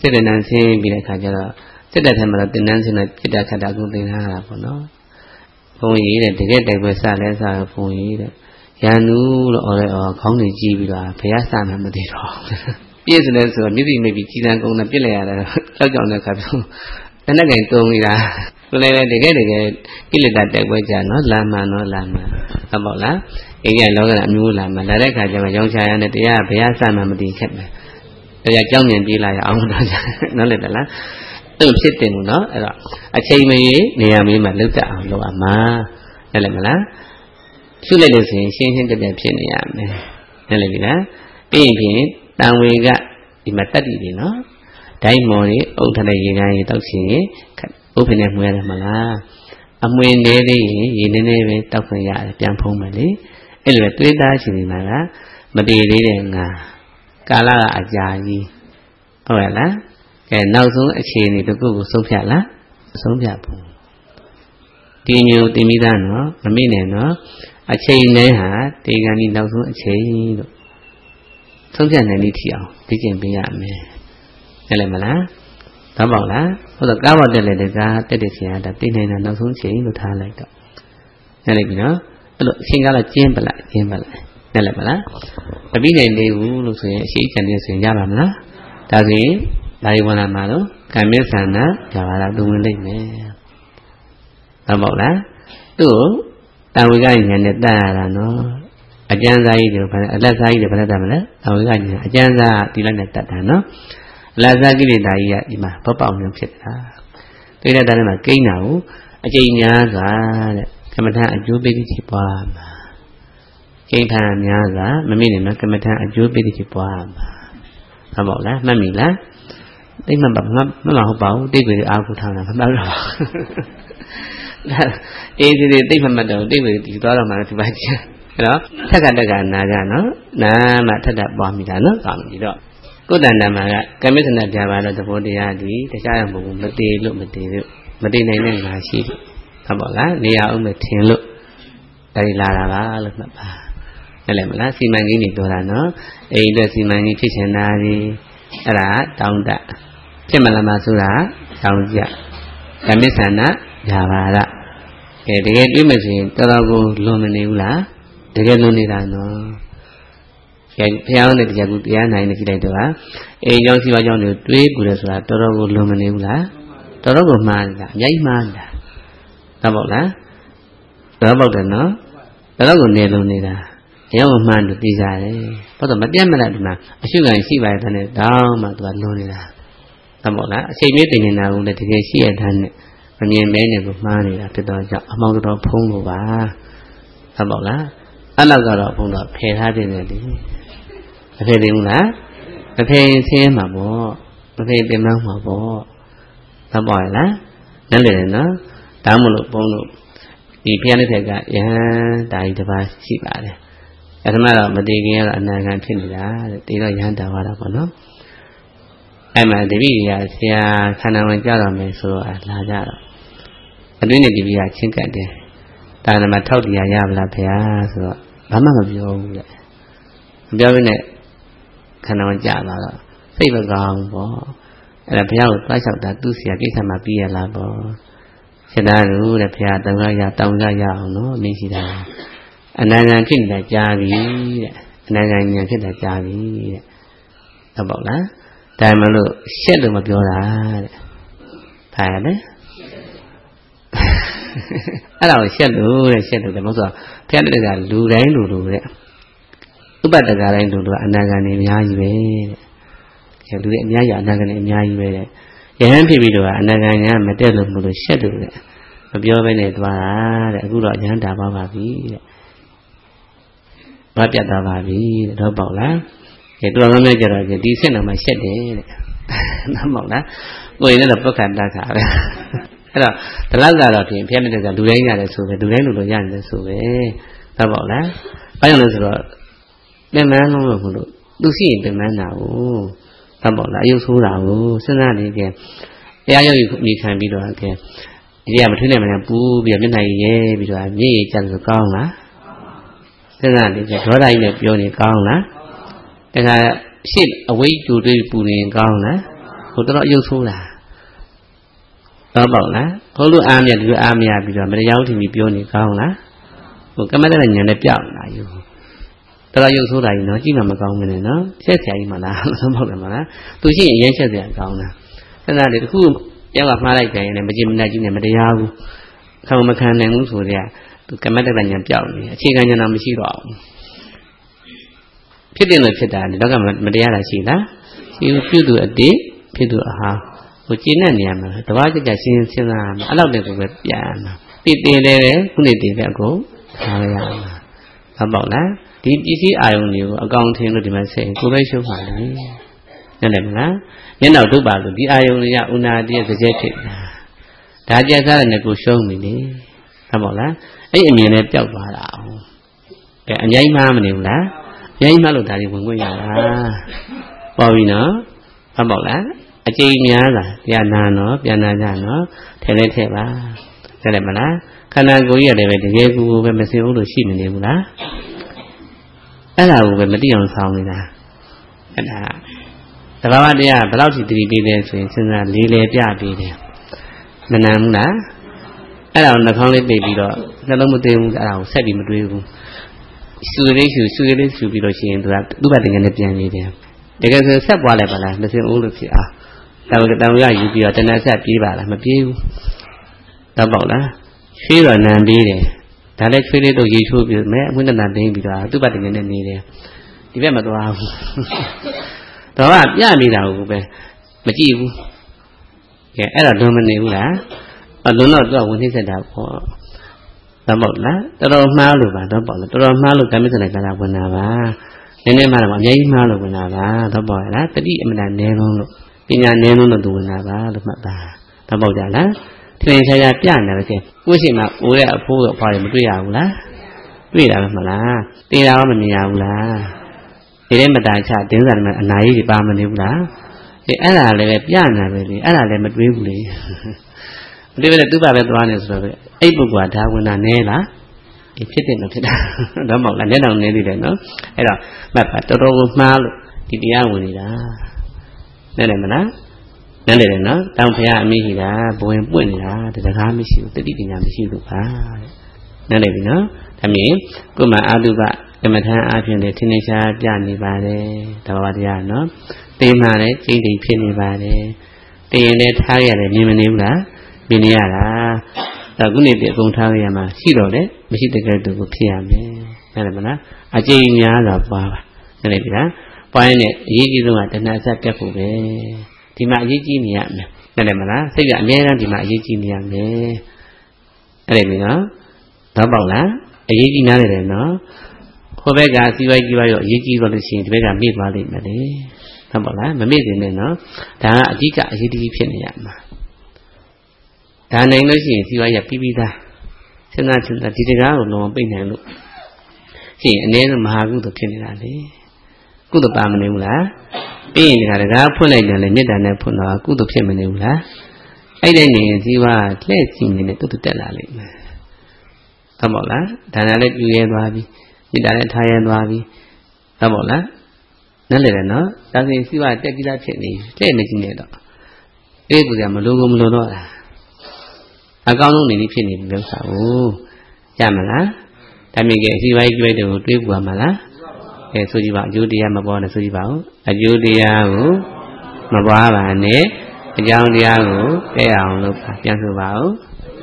စိတ်တဏ္ဍဆင်းပြီးတဲ့အခါကျတော့စိတ်တထဲမှာတော့တင်နှန်းစင်းနဲ့ပြစ်တာခတ်တာကိုသင်ထားတာပေါ့နော်ဘုံကြီးတဲ့တကယ်တိုက်ပွဲစလဲစရဘုံကြီးတဲ့ရန်သူလို့အော်လဲအော်ခေါင်းကြီးကြည့်ပြီးတော့ဘုရားစမှမသိတော့ပြည့်စလဲဆိုတော့မြစ်ပြီးမြစ်ပြီးကြီးတန်းကုန်းနဲ့ပြစ်လိုက်ရတယ်လောက်ကြောင်တဲ့ခါပြောတနက်ကင်တုံးနေတာကိုလည်းတကယ်တကယ်ကိလေသာတိုက်ပွဲကြနော်လာမှန်နော်လာမှန်ဟုတ်ပေါ့လားအိမ်ကလောကအမျိုးလာမှန်လာတဲ့ခါကျမှရောင်းချရတဲ့တရားဘုရားစမှမသိခက်တယ်တရားကြောင်းမြင်ပြေးလာရအောင်တော့နော်လေလားအဲ့လိုဖြစ်တယ်နော်အဲ့တော့အချိန်မရေနေရာမေးမှာလောက်တအောင်လုပ်ရမှာဟုတ်တယ်မလားရှုလိုက်လို့ဆိုရင်ရှင်းရှင်းပြပြဖြစ်နေရမယ်ဟုတ်လေပြီလားပြီးရင်ဖြင့်တန်ဝေကဒီမှာတတ္တိတွေနော်ဒိုင်းမော်တွေအုပ်ထတဲ့ရေကန်းရေတောက်ချင်ရေဥပ္ပနဲ့မွေးရတယ်မလားအမွေနေလေးရင်ရေနည်းနည်းပဲတောက်ခွင့်ရတယ်ပြန်ဖုံးမယ်လေအဲ့လိုပဲတွေးသားရှင်ဒီမှာကမတည်သေးတဲ့ငါကာလကအကြာကြီးဟုတ်ရဲ့လားကဲနောက်ဆုံးအခြေအနေတစ်ခုကိုဆုံးဖြတ်လားဆုံးဖြတ်ဘူးဒီမျိုးတင်မိသားနော်မမေ့နဲ့နော်အချိန်နဲ့ဟာတေဂန်ဒီနောက်ဆုံးအချိန်လို့ဆုံးဖြတ်နိုင်လိမ့်ထီအောင်သိကျင်ပေးရမယ်ဟုတ်လဲမလားတော့ပေါ့လားဟုတ်တော့ကားပေါ်တက်လေတကားတက်တဲ့ဆရာဒါသိနိုင်တာနောက်ဆုံးအချိန်လို့ထားလိုက်တော့ဟုတ်ပြီနော်အဲ့လိုအချိန်ကတော့ကျင်းပလိုက်ကျင်းပလိုက်ဟုတ်လဲမလားမပြီးနိုင်သေးဘူးလို့ဆိုရင်အရှိချန်နေဆိုရင်ရပါမလားဒါဆိုရင်ဒါရီဝင်လာမှာတော့ကံမြစ္ဆန္ဒဇာဝရသူဝင်လိမ့်မယ်ဟုတ်ပေါ့လားသူ့တန်ဝေကဉာဏ်နဲ့တတ်ရတာနော်အကျဉ်းစားကြီးတွေဘာလဲအလတ်စားကြီးတွေဘာလဲတတ်မလဲတန်ဝေကဉာဏ်အကျဉ်းစားဒီလိုက်နဲ့တတ်တာနော်အလတ်စားကိလေသာကြီးကဒီမှာဘောပေါက်မျိုးဖြစ်တာတိရတဲ့မှာကိန်းတာကိုအကျဉ်းများစွာတဲ့ကမ္မထာအကျိုးပေးတိပွားမှာကိန်းထာများစွာမမေ့နဲ့နော်ကမ္မထာအကျိုးပေးတိပွားမှာဟုတ်ပေါ့လားမှတ်မိလားတိတ်မှမမမဟုတ်ပါဘူးတိတ်တွေအားကိုထားတာမမှတ်တော့အေးဒီတိတ်မှမတော့တိတ်တွေဒီသွားတော့မှဒီပါချင်အဲ့တော့ထက်ကတက်ကနာကနော်နာမှထက်တက်ပွားမိတာနော်ကောင်းပြီတော့ကုသန္တမှာကကမိစ္ဆနာပြပါတော့သဘောတရားဒီတခြားရမဟုတ်ဘူးမတည်လို့မတည်လို့မတည်နိုင်တဲ့ငါရှိတယ်ဟုတ်ပါလားနေရာအောင်မထင်လို့ဒါဒီလာတာပါလို့မှတ်ပါဟုတ်လဲမလားစီမံကိန်းတွေပြောတာနော်အိမ်အတွက်စီမံကိန်းဖြစ်ချင်တာဒီအဲ့ဒါတောင်းတဖြစ်မလားမဆိုတာတောင်းကြကမိစ္ဆနာပြပါလားကဲတကယ်တွေးမယ်ဆိုရင်တော်တော်ကိုလွန်မနေဘူးလားတကယ်လွန်နေတာနော်ကဲဘုရားနဲ့တရားကူတရားနိုင်နေကြည့်လိုက်တော့အေးကြောင့်စီပါကြောင့်တွေးပူတယ်ဆိုတာတော်တော်ကိုလွန်မနေဘူးလားတော်တော်ကိုမှားနေတာအများကြီးမှားနေတာဟုတ်ပေါ့လားတော်ပေါ့တယ်နော်တော်တော်ကိုနေလုံးနေတာရောမှန်လို့သိကြတယ်ဘာလို့မပြတ်မလားဒီမှာအရှုခံရှိပါတဲ့နဲ့တောင်းမှသူကလွန်နေတာဟုတ်ပေါ့လားအချိန်မေးတင်နေတာကိုလည်းတကယ်ရှိရတဲ့နဲ့မမြင်မဲနဲ့ကိုမှားနေတာဖြစ်တော့ကြောင့်အမောင်တော်ဖုံးလို့ပါဟုတ်ပေါ့လားအဲ့လောက်ကတော့ဘုံတော့ဖယ်ထားတယ်လေဒီမဖယ်သေးဘူးလားမဖယ်ဆင်းမှာပေါ့မဖယ်ပြင်မမှာပေါ့ဟုတ်ပါရဲ့လားလည်းလေနော်ဒါမှမဟုတ်ဘုံတို့ဒီဖျားလက်ထက်ကယဟန်တာကြီးတစ်ပါးရှိပါတယ်ပထမတော့မတည်ခင်ကတော့အနာဂံဖြစ်နေတာတဲ့တေတော့ယဟန်တာဝါတာပေါ့နော်အဲ့မှာတပည့်ကြီးကဆရာခန္ဓာဝင်ကြတော့မယ်ဆိုတော့လာကြတော့အတွင်းနဲ့တပည့်ကချင်းကပ်တယ်တာနမှာထောက်တရားရပါလားဖေဟာဆိုတော့ဘာမှမပြောဘူးလေမပြောဘဲနဲ့ခန္ဓာဝင်ကြလာတော့စိတ်မကောင်းပေါ့အဲ့ဒါဘုရားကိုတွားလျှောက်တာသူ့ဆရာကိစ္စမှပြီးရလားပေါ့ရှင်သားတို့တဲ့ဘုရားတောင်းရရတောင်းရရအောင်နော်မင်းရှိတာအနာဂံဖြစ်နေတာကြားပြီတဲ့အနာဂံဉာဏ်ဖြစ်တာကြားပြီတဲ့ဟုတ်ပေါ့လားဒါမှမလို့ရှက်လို့မပြောတာတဲ့ဒါရလေအဲ့ဒါကိုရှက်လို့တဲ့ရှက်လို့တယ်မဟုတ်ဆိုဘုရားတကလူတိုင်းလူလူတဲ့ဥပတ္တကတိုင်းလူလူအနာဂံနေအများကြီးပဲတဲ့လူတွေအများကြီးအနာဂံနေအများကြီးပဲတဲ့ယဟန်ဖြစ်ပြီးတော့အနာဂံညာမတက်လို့မလို့ရှက်လို့တဲ့မပြောဘဲနဲ့သွားတာတဲ့အခုတော့ယဟန်တာပါပါပြီတဲ့ဘာပြတ်သွားပါပြီတဲ့တော့ပေါ့လားကဲတော်တော်များကြတော့ဒီစက်တော်မှာရှက်တယ်တဲ့နော်ပေါ့လားကိုယ်လည်းတော့ပုက္ခန္တခါပဲအဲ့တော့ဒီလောက်ကတော့ဖြင့်ဖျက်မြတ်ကလူတိုင်းရတယ်ဆိုပဲလူတိုင်းလူလိုရတယ်ဆိုပဲဟုတ်ပေါ့လားဘာကြောင့်လဲဆိုတော့ပြန်မှန်းလို့မလို့သူရှိရင်ပြန်မှန်းတာကိုဟုတ်ပေါ့လားအယုတ်ဆိုးတာကိုစဉ်းစားနေကြတရားရောက်ပြီးခံပြီးတော့ကဲဒီကမထွေးနိုင်မနဲ့ပူးပြီးမျက်နှာရည်ရဲပြီးတော့မျက်ရည်ကျဆိုကောင်းလားစဉ်းစားနေကြဒေါသကြီးနဲ့ပြောနေကောင်းလားတခါရှစ်အဝိကျူတွေပူနေကောင်းလားဟိုတော့ရုပ်ဆိုးလားတော့ပေါ့လားဟိုလိုအားမြဒီလိုအားမရပြီးတော့မတရားထင်ပြီးပြောနေကောင်းလားဟိုကမ္မတရညာနဲ့ပြောက်လာယူတော်ရုပ်ဆိုးတာကြီးနော်ကြည့်မှမကောင်းဘူးနဲ့နော်ချက်ဆရာကြီးမလားဆုံးပေါ့တယ်မလားသူရှိရင်အရင်ချက်ဆရာကောင်းတာအဲ့ဒါလေတခုယောက်ကမှားလိုက်တယ်ရင်လည်းမကြည့်မနဲ့ကြည့်နဲ့မတရားဘူးခံမခံနိုင်ဘူးဆိုတဲ့သူကမ္မတရညာပြောက်နေအခြေခံညာတော့မရှိတော့ဘူးဖြစ်တယ်လို့ဖြစ်တာဒီတော့ကမတရားတာရှိလားရှိပြုသူအတိဖြစ်သူအဟာဟိုကျင်းတဲ့နေရာမှာတဘာကြကြရှင်းရှင်းသားမှာအဲ့လောက်တည်းကိုပဲပြန်မှာတိတင်တယ်ပဲခုနေတည်တဲ့အကုန်ထားရမှာဟုတ်ပေါ့လားဒီပစ္စည်းအာယုန်တွေကိုအကောင်ထင်းလို့ဒီမှာဆက်ကိုပဲရှုံးပါလေနားလည်မလားမျက်နှာဒုပ္ပါလို့ဒီအာယုန်တွေကဥနာတိရဲ့ကြဲဖြစ်တာဒါကြက်စားတဲ့ကိုရှုံးပြီလေဟုတ်ပေါ့လားအဲ့အမြင်နဲ့ပျောက်သွားတာအောင်ကဲအမြိုင်းမှားမနေဘူးလားအမြိုင်းမှားလို့ဒါတွေဝင်ခွင့်ရတာပေါ်ပြီနော်ဟုတ်ပေါ့လားအကျိန်များလားပြန်နာနော်ပြန်နာကြနော်ထဲလဲထဲပါနားလည်မလားခန္ဓာကိုယ်ကြီးရတယ်ပဲတကယ်ကိုယ်ပဲမစင်ဘူးလို့ရှိမနေဘူးလားအဲ့ဒါကိုပဲမသိအောင်ဆောင်နေတာအဲ့ဒါတဘာဝတရားဘယ်လောက်ထိတည်ပြီးလဲဆိုရင်စဉ်းစားလေးလေပြပြီးတယ်မနာဘူးလားအဲ့ဒါကိုနှာခေါင်းလေးပိတ်ပြီးတော့နှလုံးမသွင်းဘူးအဲ့ဒါကိုဆက်ပြီးမတွေးဘူးစူလေးစူစူလေးစူပြီးတော့ရှိရင်သူကသူ့ဘက်တကယ်နဲ့ပြန်နေတယ်တကယ်ဆိုဆက်ပွားလိုက်ပါလားမစင်ဘူးလို့ဖြစ်အောင်တောင်တောင်ရယူပြီးတော့တဏှာဆက်ပြေးပါလားမပြေးဘူးတော့ပေါ့လားရွှေတော့နံပြေးတယ်ဒါလည်းချွေးလေးတော့ရေချိုးပြီးမဲအဝိနနာသိမ်းပြီးတော့သူ့ဘက်တကယ်နဲ့နေတယ်ဒီဘက်မသွားဘူးတော့ကပြနေတာကိုပဲမကြည့်ဘူးကဲအဲ့တော့ဒုံမနေဘူးလားအလုံးတော့သူကဝင်နှိမ့်ဆက်တာပေါ့တော့ပေါ့လားတော်တော်မှားလို့ပါတော့ပေါ့လားတော်တော်မှားလို့ဓမ္မစရိုက်ကလာဝင်တာပါနည်းနည်းမှတော့အများကြီးမှားလို့ဝင်တာပါတော့ပေါ့လားတတိအမှန်တန်နည်းလုံးလို့ပညာနည်းလုံးလို့သူဝင်တာပါလို့မှတ်ပါတော့ပေါ့ကြလားထင်ရှားရှားပြနေတယ်ကဲကိုယ့်ရှိမှအိုးရဲ့အဖိုးအဖွားတွေမတွေ့ရဘူးလားတွေ့တာပဲမလားတင်တာရောမမြင်ရဘူးလားဒီထဲမတာချတင်းစားတယ်အနာကြီးတွေပါမနေဘူးလားဒီအဲ့ဒါလည်းပဲပြနေပဲလေအဲ့ဒါလည်းမတွေးဘူးလေမတွေးပဲသူ့ဘာပဲသွားနေဆိုတော့အဲ့ပုဂ္ဂိုလ်ကဒါဝင်တာနဲလားဒီဖြစ်တယ်လို့ဖြစ်တာတော့မဟုတ်လားလက်တော်နေသေးတယ်နော်အဲ့တော့မှတ်ပါတော်တော်ကိုမှားလို့ဒီတရားဝင်နေတာနဲတယ်မလားနဲတယ်နော်တောင်ဖရာအမိရှိတာဘဝင်ပွင့်နေတာတတကားမရှိဘူးတတိပညာမရှိလို့ပါတဲ့နဲတယ်ပြီနော်ဒါမြင်ကိုယ်မှာအာတုပကမ္မထာအဖြစ်နဲ့ထင်ထင်ရှားပြနေပါတယ်တဘာဝတရားနော်သိမှလည်းစိတ်တည်ဖြစ်နေပါတယ်သိရင်လည်းထားရတယ်မြင်မနေဘူးလားမြင်နေရတာဒါခုနေပြအကုန်ထားရမှာရှိတော့လေမရှိတဲ့ကဲတူကိုဖြစ်ရမယ်နားလည်မလားအကျိန်များစွာပွားပါနားလည်ပြီလားပွားရင်လည်းအရေးကြီးဆုံးကတဏှာဆက်တက်ဖို့ပဲဒီမှာအရေးကြီးနေရမယ်နားလည်မလားစိတ်ကအများအားဒီမှာအရေးကြီးနေရမယ်အဲ့ဒါပြီနော်တော့ပေါ့လားအရေးကြီးနားလည်တယ်နော်ဟိုဘက်ကစီးပွားကြီးပါရောအရေးကြီးတော့လို့ရှိရင်ဒီဘက်ကမေ့သွားလိမ့်မယ်လေဟုတ်ပါလားမမေ့စေနဲ့နော်ဒါကအဓိကအရေးကြီးဖြစ်နေရမှာဒါနိုင်လို့ရှိရင်စီးပွားရပြီးပြီးသားစဉ်းစားစဉ်းစားဒီတကားကိုလုံးဝပိတ်နိုင်လို့ရှိရင်အနည်းဆုံးမဟာကုသိုလ်ဖြစ်နေတာလေကုသိုလ်ပါမနေဘူးလားပြီးရင်ဒီကတကားဖွင့်လိုက်တယ်လေမေတ္တာနဲ့ဖွင့်တော့ကုသိုလ်ဖြစ်မနေဘူးလားအဲ့ဒီနေရင်စီးပွားလှည့်ကြည့်နေတဲ့တူတူတက်လာလိမ့်မယ်ဟုတ်ပါလားဒါနဲ့လည်းပြည့်ရဲသွားပြီမေတ္တာနဲ့ထားရဲသွားပြီဟုတ်ပါလားနားလည်တယ်နော်ဒါဆိုရင်စီးပွားတက်ကြီးလားဖြစ်နေလှည့်နေကြည့်နေတော့အေးကိုကမလိုဘူးမလိုတော့တာအကောင်းဆုံးနေနေဖြစ်နေပြီလို့ဆိုဘူးရမလားဒါမြင်ကအစီအပိုင်းကျွဲတွေကိုတွေးပူရမှာလားအဲဆိုကြည့်ပါအကျိုးတရားမပေါ်နဲ့ဆိုကြည့်ပါဦးအကျိုးတရားကိုမပွားပါနဲ့အကြောင်းတရားကိုတဲ့အောင်လုပ်ပါပြန်ဆိုပါဦး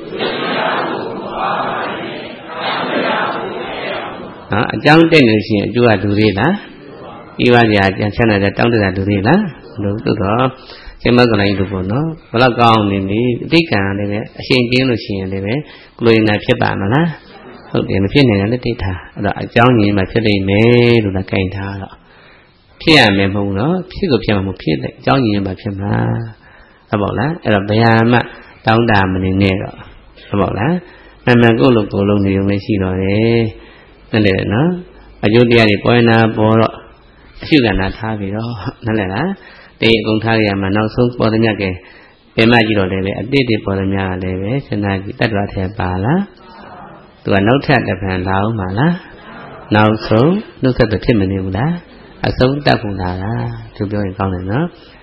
ဟာအကြောင်းတက်နေရှင်အကျိုးကလူသေးလားပြီးပါကြပြန်ဆက်နေတဲ့တောင်းတတာလူသေးလားလို့သို့တော့ကျမကလည်းလို့ပေါ့နော်ဘလောက်ကောင်းနေနေအတိတ်ကံလည်းပဲအရှင်ကျင်းလို့ရှိရင်လည်းပဲကုလိုရင်လည်းဖြစ်ပါမလားဟုတ်တယ်မဖြစ်နိုင်တဲ့တိဋ္ဌာအဲ့တော့အကြောင်းကြီးမှဖြစ်နေမယ်လို့လည်းကြင်ထားတော့ဖြစ်ရမယ်မဟုတ်နော်ဖြစ်ကိုဖြစ်မှာမဖြစ်တဲ့အကြောင်းကြီးမှဖြစ်မှာဟုတ်ပါလားအဲ့တော့ဘယ်ဟာမှတောင်းတမနေနဲ့တော့ဟုတ်ပါလားမှန်မှန်ကိုယ်လို့ကိုယ်လုံးနေုံနဲ့ရှိတော့တယ်นั่นแหละနော်အကျိုးတရားတွေပေါ်နာပေါ်တော့အရှုကနာထားပြီးတော့นั่นแหละလားတေအကုန်ထားရမှာနောက်ဆုံးပေါ်သမျှကဲပြမကြည့်တော့လည်းပဲအတိတ်တွေပေါ်သမျှကလည်းပဲစဉ်းစားကြည့်တတ်တော်ထဲပါလားသူကနောက်ထပ်တစ်ဖန်လာအောင်ပါလားနောက်ဆုံးနှုတ်ဆက်တဲ့ဖြစ်မနေဘူးလားအဆုံးတတ်ဖို့လာတာသူပြောရင်ကောင်းတယ်နော်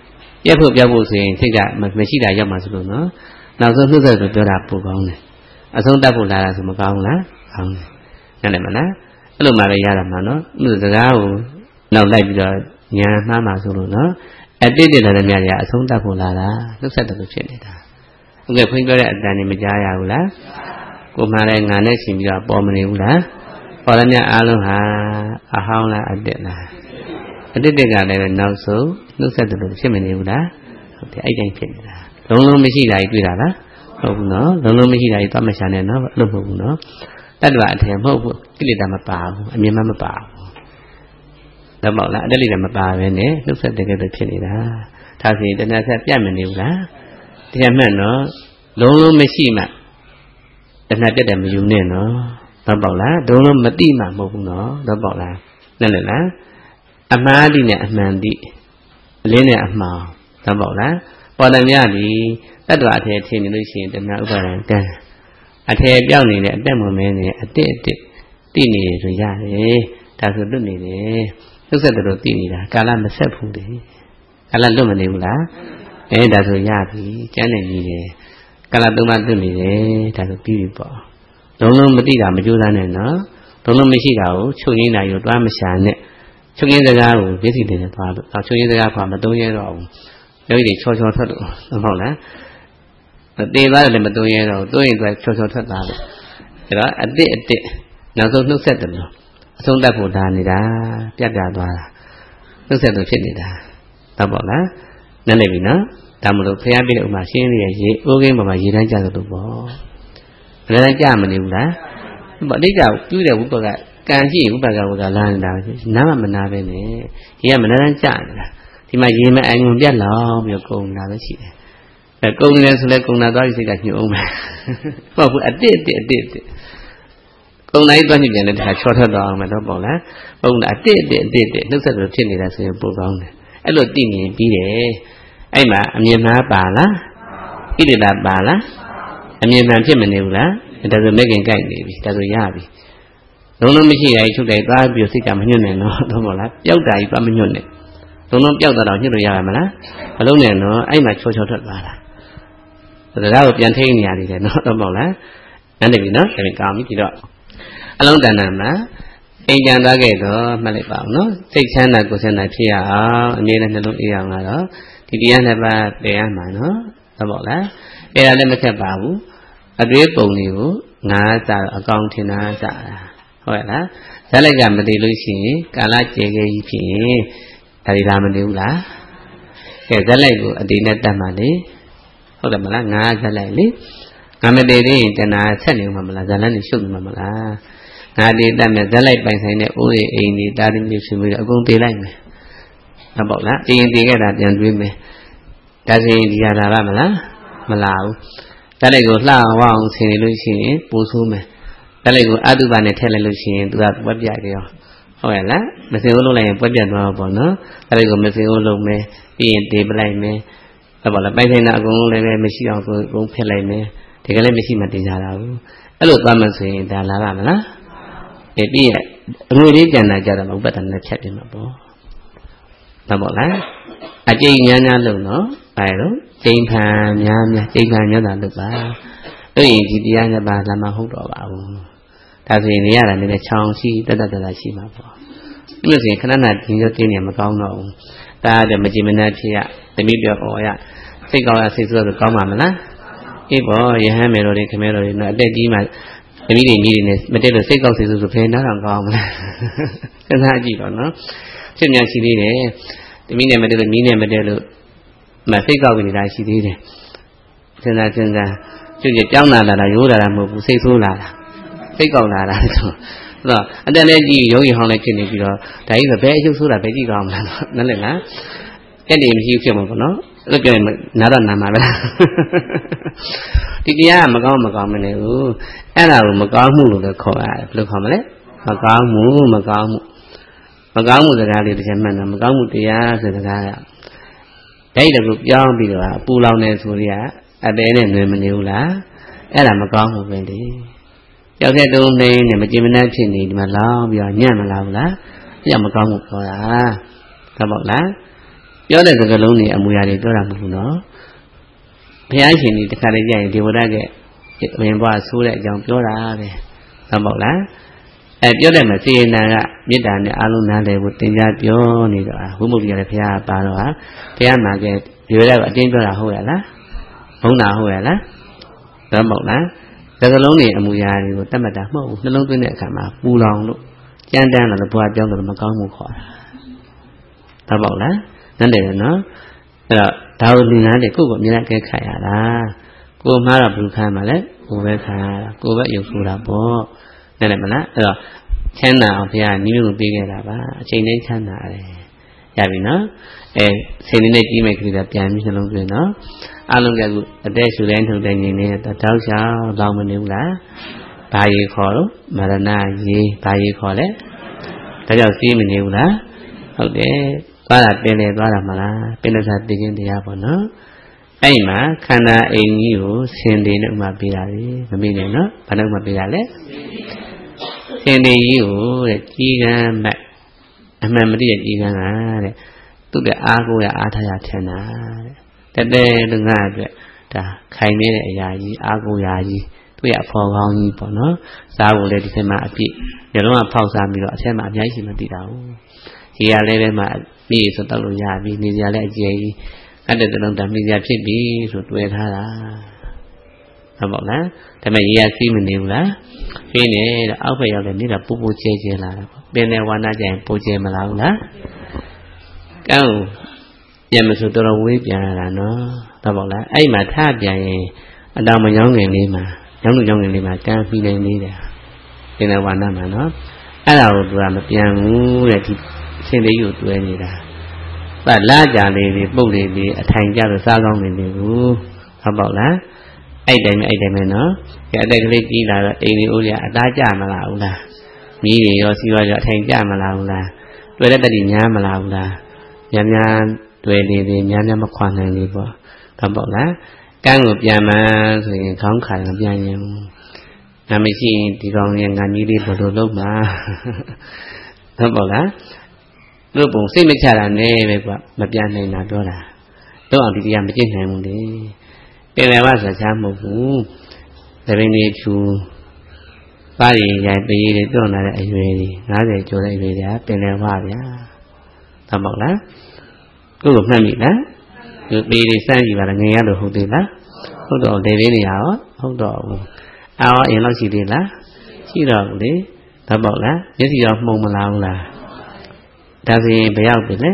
ပြက်ဖို့ပြက်ဖို့ဆိုရင်စိတ်ကမရှိတာရောက်မှဆိုလို့နော်နောက်ဆုံးနှုတ်ဆက်ဆိုပြောတာပိုကောင်းတယ်အဆုံးတတ်ဖို့လာတာဆိုမကောင်းလားကောင်းတယ်နားလည်မလားအဲ့လိုမှပဲရတာမှာနော်သူစကားကိုနောက်လိုက်ပြီးတော့ညာမှားမှာဆိုလို့နော်အတိတ်တည်းလည်းများတယ်အဆုံးတတ်ဖို့လာတာနှုတ်ဆက်တယ်လို့ဖြစ်နေတာဟုတ်ကဲ့ခွင့်ပြောတဲ့အတန်ကြီးမကြားရဘူးလားကိုမှလည်းငါနဲ့ရှင်ပြီးတော့ပေါ်မနေဘူးလားပေါ်ရမြအားလုံးဟာအဟောင်းလားအတက်လားအတက်တက်ကလည်းနောက်ဆုံးနှုတ်ဆက်တယ်လို့ဖြစ်မနေဘူးလားဟုတ်တယ်အဲ့တိုင်းဖြစ်နေတာလုံးလုံးမရှိတာကြီးတွေ့တာလားဟုတ်ဘူးနော်လုံးလုံးမရှိတာကြီးသွားမရှာနဲ့နော်လို့မဟုတ်ဘူးနော်တတ္တဝအထည်မဟုတ်ဘူးကိလေသာမပါဘူးအမြင်မှမပါဘူးတော့မဟုတ်လားအတက်လေးလည်းမပါပဲနဲ့နှုတ်ဆက်တဲ့ကဲ့သို့ဖြစ်နေတာဒါဆိုရင်တဏှာဆက်ပြတ်မနေဘူးလားတရားမှန်နော်လုံးလုံးမရှိမှတဏှာပြတ်တယ်မယူနဲ့နော်တော့ပေါ့လားလုံးလုံးမတိမှမဟုတ်ဘူးနော်တော့ပေါ့လားနဲ့လေလားအမှားတိနဲ့အမှန်တိအလင်းနဲ့အမှောင်တော့ပေါ့လားပေါ်တယ်များပြီတတ္တဝအထည်ထင်နေလို့ရှိရင်တဏှာဥပါဒံကံအထည်ပြောင်းနေတဲ့အတက်မမဲနေအတက်အတက်တိနေရဆိုရတယ်ဒါဆိုလွတ်နေတယ်နှုတ်ဆက်တယ်လို့သိနေတာကာလမဆက်ဘူးလေကာလလွတ်မနေဘူးလားအဲဒါဆိုရပြီကျမ်းနေနေတယ်ကာလသုံးပါးလွတ်နေတယ်ဒါဆိုပြီးပြီပေါ့လုံးလုံးမသိတာမကြိုးစားနဲ့နော်လုံးလုံးမရှိတာကိုချုပ်ရင်းတာရောတွားမရှာနဲ့ချုပ်ရင်းစကားကိုမျက်စိတင်နဲ့သွားလို့အော်ချုပ်ရင်းစကားကမသုံးရတော့ဘူးယောဂီတွေချောချောထွက်လို့ဟုတ်လားတေသွားတယ်လည်းမသုံးရတော့သုံးရင်သွားချောချောထွက်သွားလို့အဲတော့အတစ်အတစ်နောက်ဆုံးနှုတ်ဆက်တယ်လို့အဆုံးတတ်ဖို့ဒါနေတာပြတ်ပြသွားတာနှုတ်ဆက်လို့ဖြစ်နေတာတော့ပေါ့လားနားလည်ပြီနော်ဒါမလို့ဖျားပြတဲ့ဥမာရှင်းရရဲ့ရေအိုးကင်းပေါ်မှာရေတန်းကျသလိုပေါ့ဘယ်တန်းကျမနေဘူးလားအတိတ်ကပြုတဲ့ဝိပကကံရှိဝိပကဝကလာနေတာနားမမနာပဲနဲ့ရေကမနာတန်းကျနေတာဒီမှာရေမအငုံပြတ်လောင်ပြီးကုန်လာပဲရှိတယ်အဲကုန်နေတယ်ဆိုလဲကုန်လာသွားပြီစိတ်ကညှို့အောင်ပဲဟုတ်ဘူးအတစ်အတစ်အတစ်အတစ်ကုန်လိုက်သွားညှိပြန်လဲဒါချောထွက်သွားအောင်မယ်တော့ပေါ့လားဟုတ်လားအတစ်အတစ်အတစ်အတစ်နှုတ်ဆက်လို့ဖြစ်နေတာဆိုရင်ပိုကောင်းတယ်အဲ့လိုသိမြင်ပြီးတယ်အဲ့မှာအမြင်မှားပါလားဣတိတာပါလားအမြင်မှန်ဖြစ်မနေဘူးလားဒါဆိုမဲ့ခင်ကြိုက်နေပြီဒါဆိုရပြီလုံးလုံးမရှိရချုပ်တယ်သွားပြီးစိတ်ကမညွတ်နဲ့နော်တော့မဟုတ်လားပျောက်တာကြီးသွားမညွတ်နဲ့လုံးလုံးပျောက်သွားတော့ညွတ်လို့ရပါမလားမလုံးနဲ့နော်အဲ့မှာချောချောထွက်သွားတာဒါကတော့ပြန်ထိန်းနေရသေးတယ်နော်တော့မဟုတ်လားနားနေပြီနော်ဒါပြန်ကောင်းပြီဒီတော့အလုံးတဏ္ဍာမှာအိမ်ကြံသွားခဲ့တော့မှတ်လိုက်ပါအောင်နော်စိတ်ချမ်းသာကိုယ်ချမ်းသာဖြစ်ရအောင်အမြဲတမ်းနှလုံးအေးအောင်ကတော့ဒီတရားနှစ်ပါးပယ်ရမှာနော်ဟုတ်ပါလားပယ်တာလည်းမခက်ပါဘူးအတွေးပုံတွေကိုငါးစားအကောင်ထင်တာစားတာဟုတ်ရဲ့လားဇာတ်လိုက်ကမတည်လို့ရှိရင်ကာလကျေခဲ့ကြီးဖြစ်ရင်ဒါဒီလားမတည်ဘူးလားကဲဇာတ်လိုက်ကိုအတိနဲ့တတ်မှလေဟုတ်တယ်မလားငါးဇာတ်လိုက်လေငါမတည်သေးရင်တဏှာဆက်နေမှာမလားဇာတ်လန်းနေရှုပ်နေမှာမလားငါတည်တတ်မယ်ဇာတ်လိုက်ပိုင်ဆိုင်တဲ့အိုးအိမ်ဒီတာတိမျိုးရှင်မျိုးအကုန်တည်လိုက်မယ်ဟုတ်ပေါ့လားတင်တည်ခဲ့တာပြန်တွေးမယ်ဒါဆိုရင်ဒီဟာလာပါမလားမလာဘူးတက်လိုက်ကိုလှအောင်ဆင်နေလို့ရှိရင်ပိုးဆိုးမယ်တက်လိုက်ကိုအတုပါနဲ့ထည့်လိုက်လို့ရှိရင်သူကပွက်ပြတယ်ရောဟုတ်ရဲ့လားမစင်ဦးလုံးလိုက်ရင်ပွက်ပြသွားတော့ပေါ့နော်တက်လိုက်ကိုမစင်ဦးလုံးမယ်ပြီးရင်တေးပလိုက်မယ်ဟုတ်ပါလားပိုင်ဆိုင်တာအကုန်လုံးလည်းပဲမရှိအောင်ကိုအကုန်ဖျက်လိုက်မယ်ဒီကလေးမရှိမှတင်ကြတာဘူးအဲ့လိုသွားမှဆိုရင်ဒါလာပါမလားအဲပြီးရင်အငွေလေးကျန်တာကြတော့ဥပဒနာနဲ့ဖြတ်ပြမှာပေါ့ဟုတ်ပါလားအကျိန်များများလို့နော်အဲလိုကျိန်ဖန်များများကျိန်ဖန်များတာလို့ပါတို့ရင်ဒီတရားနှစ်ပါးလာမဟုတ်တော့ပါဘူးဒါဆိုရင်နေရတာလည်းချောင်းရှိတတ်တတ်တတ်ရှိမှာပေါ့ဒီလိုဆိုရင်ခဏခဏဒီလိုတင်းနေမကောင်းတော့ဘူးဒါလည်းမကြည်မနှက်ဖြစ်ရသမီးပြောဩရစိတ်ကောင်းရစိတ်ဆိုးဆိုကောင်းပါမလားအေးပေါ့ယဟန်မေတော်တွေခမဲတော်တွေနော်အတက်ကြီးမှသမီးတွေညီတွေနဲ့မတက်လို့စိတ်ကောက်စိတ်ဆိုးဆိုဖယ်နာတော့ကောင်းမလားစဉ်းစားကြည့်တော့နော်ဖြစ်မြန်ရှိသေးတယ်သမီးနဲ့မတက်လို့ညီနဲ့မတက်လို့မစိတ်ကောက်နေတာရှိသေးတယ်စဉ်းစားစဉ်းစားကျွတ်ကြကြောင်းလာလာရိုးလာတာမဟုတ်ဘူးစိတ်ဆိုးလာတာစိတ်ကောက်လာတာဆိုတော့အတက်လည်းကြီးရုံးရင်ဟောင်းလည်းဖြစ်နေပြီးတော့ဒါကြီးဆိုဘယ်အရှုပ်ဆိုးတာပဲကြည့်ကောင်းမလားနားလည်လားတက်တယ်မရှိဖြစ်မှာပေါ့နော်အဲ့လိုပြောရင်နားတော့နာမှာပဲဒီတရားကမကောင်းမကောင်းမနေဘူးအဲ့ဒါကိုမကောင်းမှုလို့လည်းခေါ်ရတယ်ဘယ်လိုခေါ်မလဲမကောင်းမှုမကောင်းမှုမကောင်းမှုစကားလေးတစ်ချက်မှန်တယ်မကောင်းမှုတရားဆိုတဲ့စကားကဒိတ်တကူပြောင်းပြီးတော့အပူလောင်နေဆိုရအသေးနဲ့နှွေမနေဘူးလားအဲ့ဒါမကောင်းမှုပဲလေကြောက်တဲ့တုံးနေနဲ့မကြင်မနှက်ဖြစ်နေဒီမှာလောင်းပြီးတော့ညံ့မလာဘူးလားအဲ့ဒါမကောင်းမှုခေါ်တာဟုတ်ပါ့လားပြောတဲ့စကားလုံးတွေအမူအရာတွေပြောတာမဟုတ်ဘူးနော်ဘုရားရှင်ဒီတစ်ခါတည်းကြရင်ဒီဝရကအရင်ဘဝဆိုးတဲ့အကြောင်းပြောတာပဲဟုတ်မဟုတ်လားအဲပြောတယ်မစေနာကမေတ္တာနဲ့အလုံးနားလည်ဖို့တင်ကြပြောနေတော့ဝိမု ക്തി ရတဲ့ဘုရားပါတော့ဟာဘုရားမှာကဒီဝရကအတင်းပြောတာဟုတ်ရလားဘုံတာဟုတ်ရလားဟုတ်မဟုတ်လားစကားလုံးတွေအမူအရာတွေကိုတတ်မှတ်တာမဟုတ်ဘူးနှလုံးသွင်းတဲ့အခါမှာပူလောင်လို့ကြမ်းတမ်းလာလို့ဘဝပြောင်းလို့မကောင်းမှုခေါ်တာဟုတ်မဟုတ်လားนั่นတယ်နော်အဲ့တော့ဒါကိုလူနာတွေကိုယ့်ကိုအမြဲတမ်းအကဲခတ်ရတာကိုယ်မှားတော့ဘယ်လိုခံမှာလဲကိုယ်ပဲခံရတာကိုယ်ပဲယုံဆိုတာပေါ့นั่นတယ်မလားအဲ့တော့ချမ်းသာအောင်ဘုရားနိမိတ်ကိုပေးခဲ့တာပါအချိန်တိုင်းချမ်းသာတယ်ရပြီနော်အဲစိတ်လေးနဲ့ကြီးမဲ့ခရီးတော့ပြန်ပြီးနှလုံးသွင်းနော်အလုံးကကူအသက်ရှူတိုင်းထုတ်တိုင်းနေနေတာတောက်ချောင်းလောင်မနေဘူးလားဘာရေခေါ်လို့မရဏရေဘာရေခေါ်လဲဒါကြောင့်စီးမနေဘူးလားဟုတ်တယ်သွားတာပင်လေသွားတာမလားပင်လို့သာသိခြင်းတရားပေါ့နော်အဲ့မှာခန္ဓာအိမ်ကြီးကိုဆင်တယ်လို့မှပေးတာလေမမေ့နဲ့နော်ဘာလို့မှပေးတာလဲဆင်တယ်ကြီးကိုတဲ့ကြီးကမ်းမဲ့အမှန်မတည့်ရဲ့ကြီးကမ်းတာတဲ့သူ့တဲ့အားကိုရအားထားရထင်တာတဲ့တဲတဲလူငါအတွက်ဒါခိုင်နေတဲ့အရာကြီးအားကိုရာကြီးသူ့ရဲ့အဖော်ကောင်းကြီးပေါ့နော်စားဖို့လည်းဒီထဲမှာအပြည့်ညလုံးကဖောက်စားပြီးတော့အထဲမှာအများကြီးရှိမသိတာဘူးဒီရလေးထဲမှာမိဆိုတော့လို့ရပြီနေစရာလည်းအကျယ်ကြီးအဲ့တဲ့တလုံးတမိစရာဖြစ်ပြီဆိုတွေ့ထားတာဟုတ်ပါလားဒါပေမဲ့ရေရစီးမနေဘူးလားပြင်းနေတဲ့အောက်ဘက်ရောက်တဲ့နေတာပူပူကျဲကျဲလာတာပေါ့ပင်နဲ့ဝါနာကြရင်ပူကျဲမလာဘူးလားကောင်းပြန်မဆိုတော်တော်ဝေးပြန်လာတာနော်ဟုတ်ပါလားအဲ့မှာထပြန်ရင်အတောင်မယောင်းငင်လေးမှာယောင်းလို့ယောင်းငင်လေးမှာကမ်းပြီးနေနေတယ်ပင်နဲ့ဝါနာမှာနော်အဲ့ဒါကိုသူကမပြန်ဘူးတဲ့ဒီဆင်းလေးကိုတွဲနေတာဗတ်လာကြလေးတွေပုတ်လေးတွေအထိုင်ကြလို့စားကောင်းနေနေဘူးဟုတ်ပါလားအဲ့တိုင်းပဲအဲ့တိုင်းပဲနော်ဒီအတက်ကလေးကြီးလာတော့အိမ်လေးဦးရအသားကြမလားဘူးလားမိတွေရောစီရောရောအထိုင်ကြမလားဘူးလားတွေ့တဲ့တတိညားမလားဘူးလားများများတွေ့နေတယ်များများမခွာနိုင်ဘူးပေါ့ဟုတ်ပါလားကန်းကိုပြန်မှန်းဆိုရင်ခေါင်းခါတယ်ပြန်ရင်နာမရှိရင်ဒီကောင်ရဲ့ငါကြီးလေးဘယ်လိုလုပ်မှာဟုတ်ပါလားတို့ပုံစိတ်မချတာနဲ့ပဲကွာမပြန်နိုင်တာပြောတာတော့အောင်ဒီတရားမကျင့်နိုင်ဘူးလေပင်လယ်ဝဆိုချားမဟုတ်ဘူးတပင်းကြီးချူပါရီရိုင်ပေးတွေတွန်းလာတဲ့အရွယ်ကြီးငါးဆယ်ကျော်တဲ့အရွယ်ကြီးပင်လယ်ဝဗျာဟုတ်မဟုတ်လားကိုယ်ကမှတ်မိလားဒီပေးတွေစမ်းကြည့်ပါလားငယ်ရလို့ဟုတ်သေးလားဟုတ်တော့လေပေးနေရရောဟုတ်တော့ဘူးအော်အရင်လောက်ရှိသေးလားရှိတော့ဘူးလေဟုတ်မဟုတ်လားမျက်စိရောမှုံမလာဘူးလားဒါဆိုရင်ဘယ်ရောက်ပြီလဲ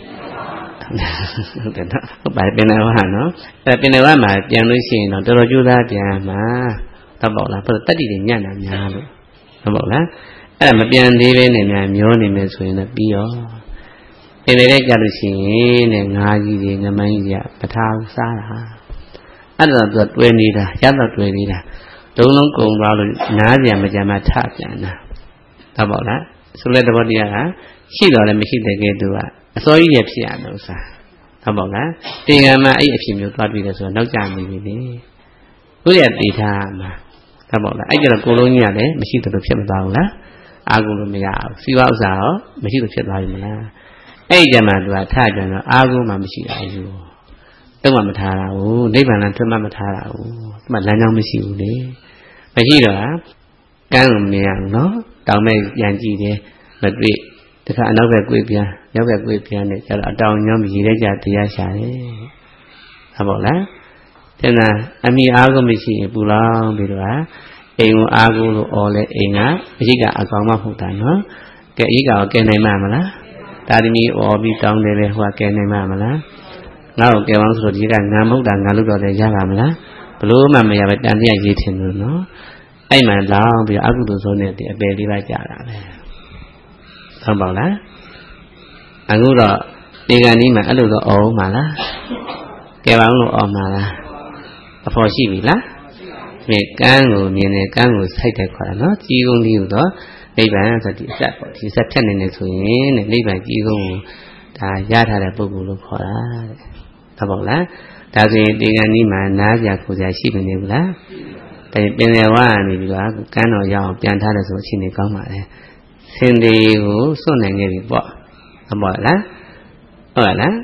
ဟုတ်တယ်နော်ဟုတ်ပါပင်နယ်ဝါနော်အဲပင်နယ်ဝါမှာပြန်လို့ရှိရင်တော့တော်တော်ကြိုးစားပြန်မှာဟုတ်ပါလားဘယ်လိုတက်တည်တွေညံ့တာများလို့ဟုတ်ပါလားအဲ့ဒါမပြန်သေးပဲနဲ့များမျောနေမယ်ဆိုရင်လည်းပြီးရောပင်နယ်ကြလို့ရှိရင်တဲ့ငါးကြီးတွေငမိုင်းကြီးကပထားစားတာအဲ့ဒါတော့တွဲနေတာရတော့တွဲနေတာလုံးလုံးကုံသွားလို့နားပြန်မကြမ်းမထပြန်တာဟုတ်ပါလားဆိုတဲ့သဘောတရားကရှိတော့လည်းမရှိတဲ့ကဲသူကအစောကြီးရဖြစ်ရလို့စားဟုတ်ပါလားတင်ကံမှာအဲ့အဖြစ်မျိုးသွားပြီးတယ်ဆိုတော့နောက်ကျနေပြီလေကိုယ့်ရဲ့တေထားမှာဟုတ်ပါလားအဲ့ကျတော့ကိုလုံးကြီးကလည်းမရှိတယ်လို့ဖြစ်မသွားဘူးလားအာကုလို့မရဘူးစီဝဥစ္စာရောမရှိလို့ဖြစ်သွားပြီမလားအဲ့ဒီကျမှသူကထကြတော့အာကုမှမရှိတာဘူးတော့မှမထားတာဘူးနိဗ္ဗာန်လမ်းထွက်မှမထားတာဘူးဒီမှာလမ်းကြောင်းမရှိဘူးလေမရှိတော့ကန်းလို့မရဘူးနော်တောင်မဲ့ပြန်ကြည့်တယ်မတွေ့တခါအနောက်ဘက်ကိုပြန်ရောက်ဘက်ကိုပြန်နဲ့ကျတော့အတောင်ညောင်းရေထဲကျတရားရှာတယ်ဟုတ်ပါလားတဲ့နာအမိအားကိုမရှိရင်ပူလောင်ပြီးတော့အိမ်ကိုအားကိုလို့អော်လဲအိမ်ကအရိကအကောင်မဟုတ်တာနော်ကဲအရိကကိုကဲနိုင်မှာမလားတာသမီអော်ပြီးတောင်းတယ်လေဟိုကကဲနိုင်မှာမလားငါ့ကိုကဲအောင်ဆိုတော့ဒီကငါမဟုတ်တာငါလို့တော့လည်းရပါမလားဘလို့မှမရပဲတန်တရားရေးထင်လို့နော်အဲ့မှလောင်းပြီးအကုသိုလ်ဆုံးတဲ့အပယ်လေးပါကြတာပဲဟုတ်ပါလားအခုတော့ဒီကနေ့မှအဲ့လိုတော့អော်မှာလားကဲပါအောင်လို့អော်မှာလားအဖို့ရှိပြီလားဒီကန်းကိုမြင်တယ်ကန်းကိုစိုက်တယ်ခေါ်တာနော်ကြီးကုန်းလေးကိုတော့နိဗ္ဗာန်ဆိုဒီအဆက်ပေါ့ဒီဆက်ဖြတ်နေနေဆိုရင်တဲ့နိဗ္ဗာန်ကြီးကုန်းကိုဒါရထားတဲ့ပုဂ္ဂိုလ်လို့ခေါ်တာတဲ့ဟုတ်ပါလားဒါဆိုရင်ဒီကနေ့မှနားကြခိုးကြရှိနေဘူးလားဒါပင်လယ်ဝါနေပြီးတော့ကန်းတော်ရအောင်ပြန်ထားတယ်ဆိုအချိန်နေကောင်းပါလေဆင်းသေးကိုစွန့်နိုင်ခဲ့ပြီပေါ့ဟုတ်ပါလားဟုတ်လား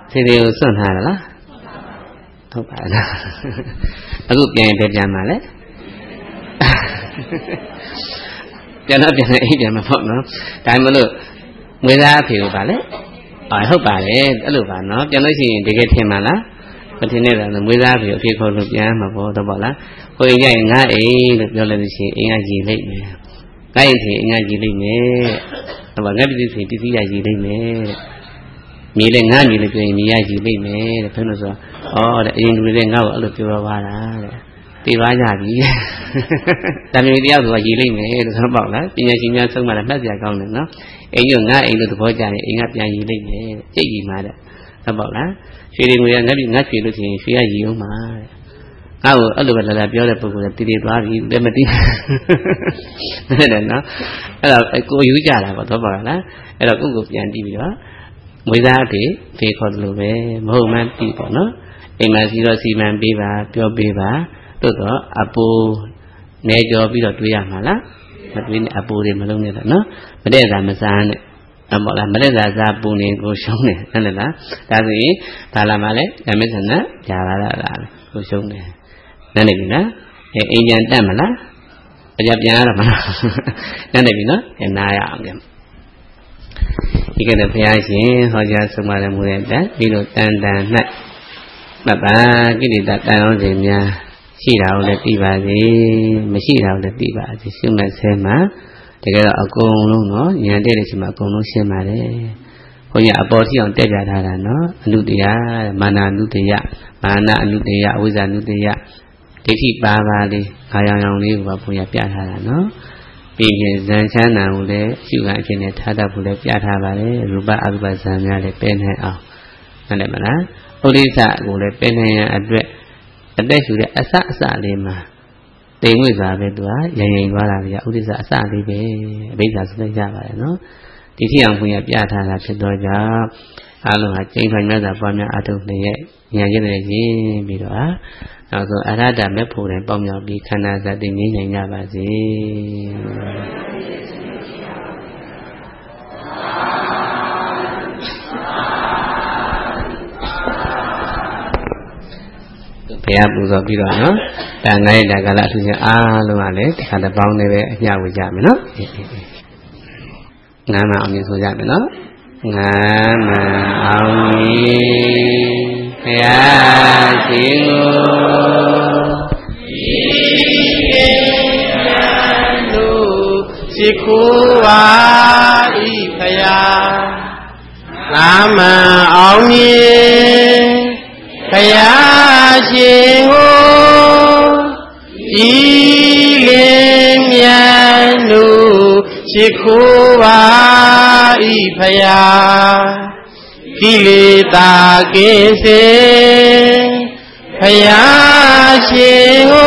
thế thì xuân hà là không phải là nó cũngပြန်đẹp dàn mà đấy cho nóပြန်ấy để mà phộng nó cái mà được mới ra thì bà đấy ở hấp bà đấy đã được bà nó cho nó gì để cái thêm mà lá còn thế này là mới ra thì khi khôi phục ra mà vô tôi bảo là khôi ngay ngay ấy được cho lên thì ngay gì lấy ngay thì ngay gì lấy mẹ và ngay bây giờ thì tí tí gì lấy mẹ mi lên ngay mi lên cái mi gì lấy mẹ phải nói sao oh để in lên ngay ở được tiêu vào là tiêu vào nhà gì tại vì đi đâu rồi gì lấy mẹ nó bảo là bây giờ chỉ nhau xong mà làm hết giờ con nữa nó ấy nhiều ngay ấy được thôi chạy ấy ngắt nhà gì lấy mẹ chết gì mà đấy nó bảo là khi đi người ngắt bị ngắt chuyện được thì phía gì không mà à ở đâu là biểu là bố là tì tì qua đi để mà tì này nó là cô yếu trả là bảo tôi bảo là là cũng gục dàn đi bị đó mới ra thì thì còn lừa về mâu man tì bỏ nó em mà khi đó xi man bê và biểu bê và tôi có apu này cho bây giờ tôi làm mà lá mà tôi apu thì mà luôn này là nó mà đây là mà ra này bảo là mà đây là ra apu này cô sống này nên là ta gì ta làm mà đấy làm mấy thằng đó trả là là cô sống này nên là vì nó em nhận ra mà nó bây giờ nhà là mà nên là vì nó em nay à em thì cái này phải ai chỉ họ ra xong mà làm một em đấy đi được tan tan này bà ba cái gì đặt tan nó gì nha chỉ đạo là đi bà gì mà chỉ đạo là đi bà thì xưa mà xem mà thì cái đó ở con luôn nó nhà đây là chỉ mà con nó xem mà đấy hồi nhà bố thì ông tết ra là nó nụ địa mana nụ địa mana nụ địa uza nụ địa thế thì ba ba đi hai ông đi vào phụ nhà bia thà là nó bây giờ dân chăn nào đấy chịu gạn chuyện này thà đã phụ lấy bia thà vào đấy ruba aruba dân nhà lấy pen hay ao anh em nói olisa cũng lấy pen hay ăn vậy ở đây chủ đề asa asa đi mà tiền người già về đó dành dành qua là bây giờ olisa asa đi về bây giờ sẽ ra vào nó thì khi ông phụ nhà bia thà là chuyện đó giờ alo hạt chính phải nói là bao nhiêu atu này nhà như này gì bị đó rồi ở đó đã mấy phụ này bao nhiêu bị khana gia đình như nhà nhà bà gì phải áp dụng rồi bị đó nó đã ngay đã cả là thứ gì à luôn à đấy thì khả năng bao này về nhà của nhà mình nó ngã mà ông như số nhà mình nó ngã mà ông như ya singo yanu sikuwa ipaya lama aungi paya singo ilim yanu sikuwa ipaya Kilita kese phaya shingo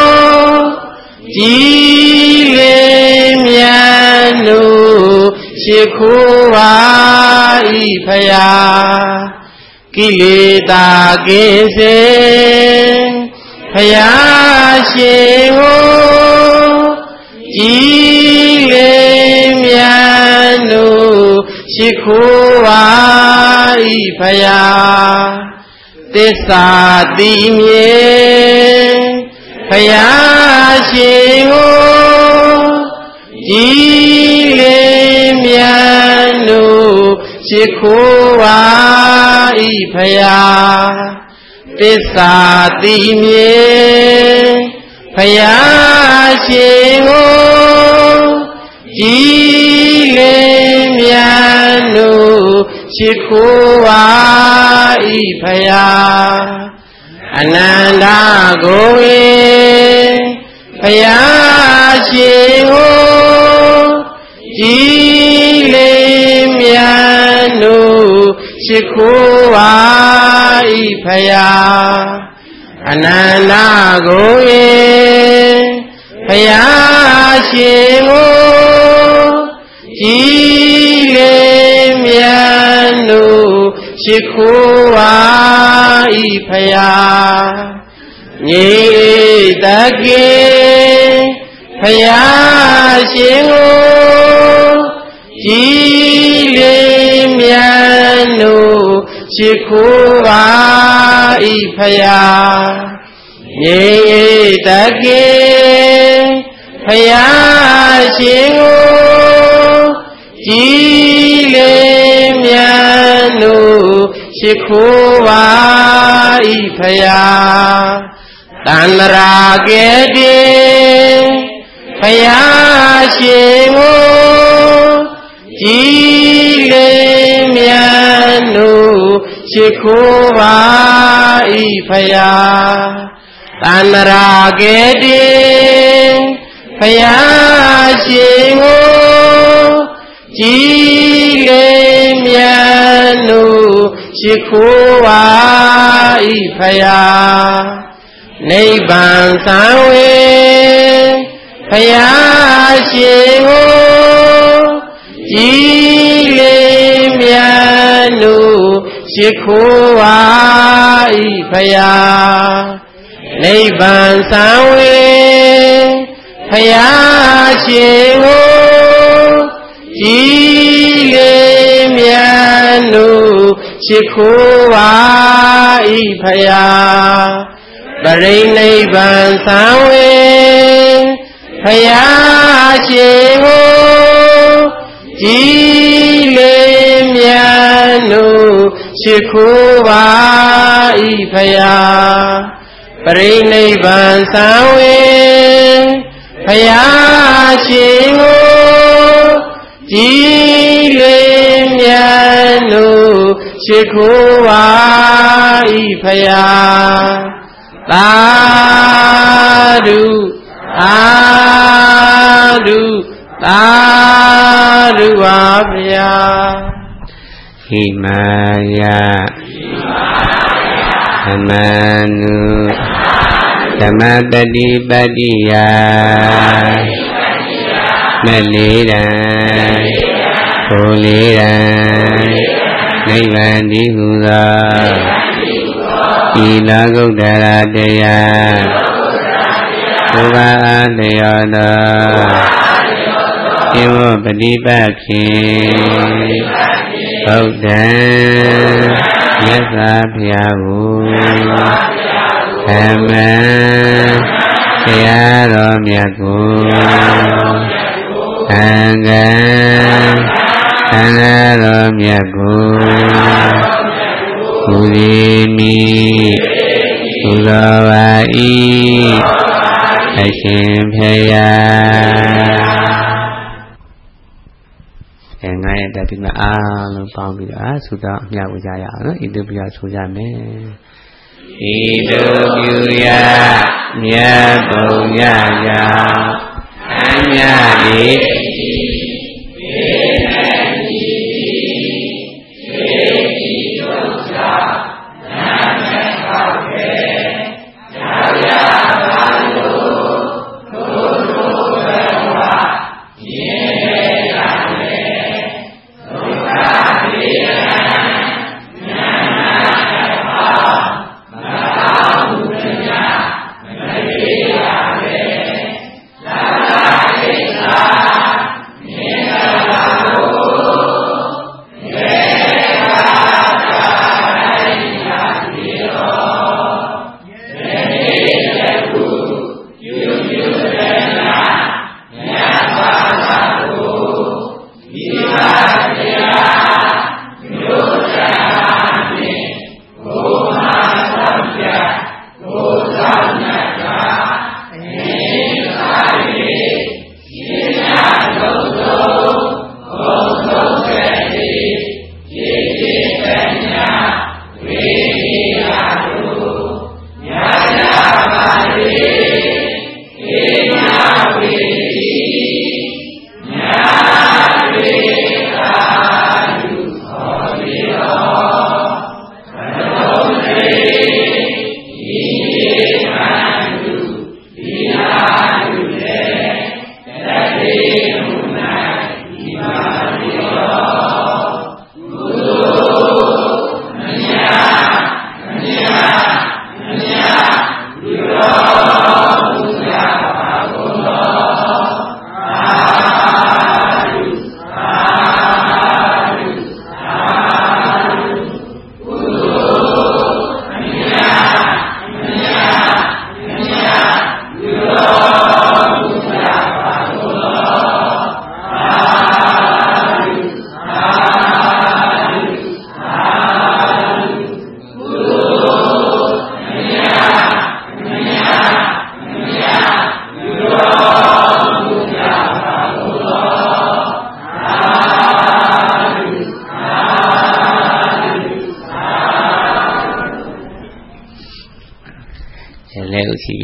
jile myanu shikuwa ipaya Kilita kese phaya shingo jile myanu shikuwa ipaya tessa timye phaya shingo jile myanu shikuwa ipaya tessa timye phaya shingo jile myanu shikuwa ipaya ananda goe phaya shingo jile myanu shikuwa ipaya ananda goe phaya shingo jile myanu shikuwa ipaya nyi take phaya shingo jile myanu ရှိခိုးပါဤဖယားငြိမ်တကေဖယားရှင်ကိုကြည်လင်မြတ်တို့ရှိခိုးပါဤဖယားတန္တရာကဲ့တင်ဖယားရှင်ကိုကြည်လင်မြတ်တို့ရှိခိုးပါဤဖယားတန္တရာကဲ့တင်ဖယားရှင်ကိုကြည်လင်မြတ်တို့ရှိခိုးပါဤဖယားနိဗ္ဗာန်သံဝေဖယားရှင်ကိုကြည်လင်မြတ်တို့ရှိခိုးပါဤဖယားနိဗ္ဗာန်သံဝေဖယားရှင်ကိုကြည်လင်မြတ်တို့ရှိခိုးပါဤဖယားပရိနိဗ္ဗာန်သံဝေဖယားရှင်ကိုကြည်လင်မြတ်တို့ရှိခိုးပါဤဖယားပရိနိဗ္ဗာန်သံဝေဖယားရှင်ကိုကြည်လင်မြတ်တို့ရှိခိုးပါဤဖယားသာဓုသာဓုသာဓုပါဗျာဟိမာယသမနုသမပတိပတ္တိယမလေးတံကိုလေးတံနိဗ္ဗာန်တည်းဟူသောဤလောကုတ္တရာတရားဘုရားအားလျော်သောဧဝပฏิပတ်ဖြင့်ဗုဒ္ဓံမြတ်စွာဘုရားကိုဓမ္မံတရားတော်မြတ်ကိုသံဃံသံဃာတော်မြတ်ကိုဘုရားမိဘုရားပါဤအရှင်ဖယားအဲငါရဲ့တပိမအားလုံးပေါင်းပြီးတော့သုတော်အမြဝေကြရအောင်နော်ဣတိပယဆိုကြမယ်ဣတုပြုရမြတ်ဘုံညရာအမြတိ Bye.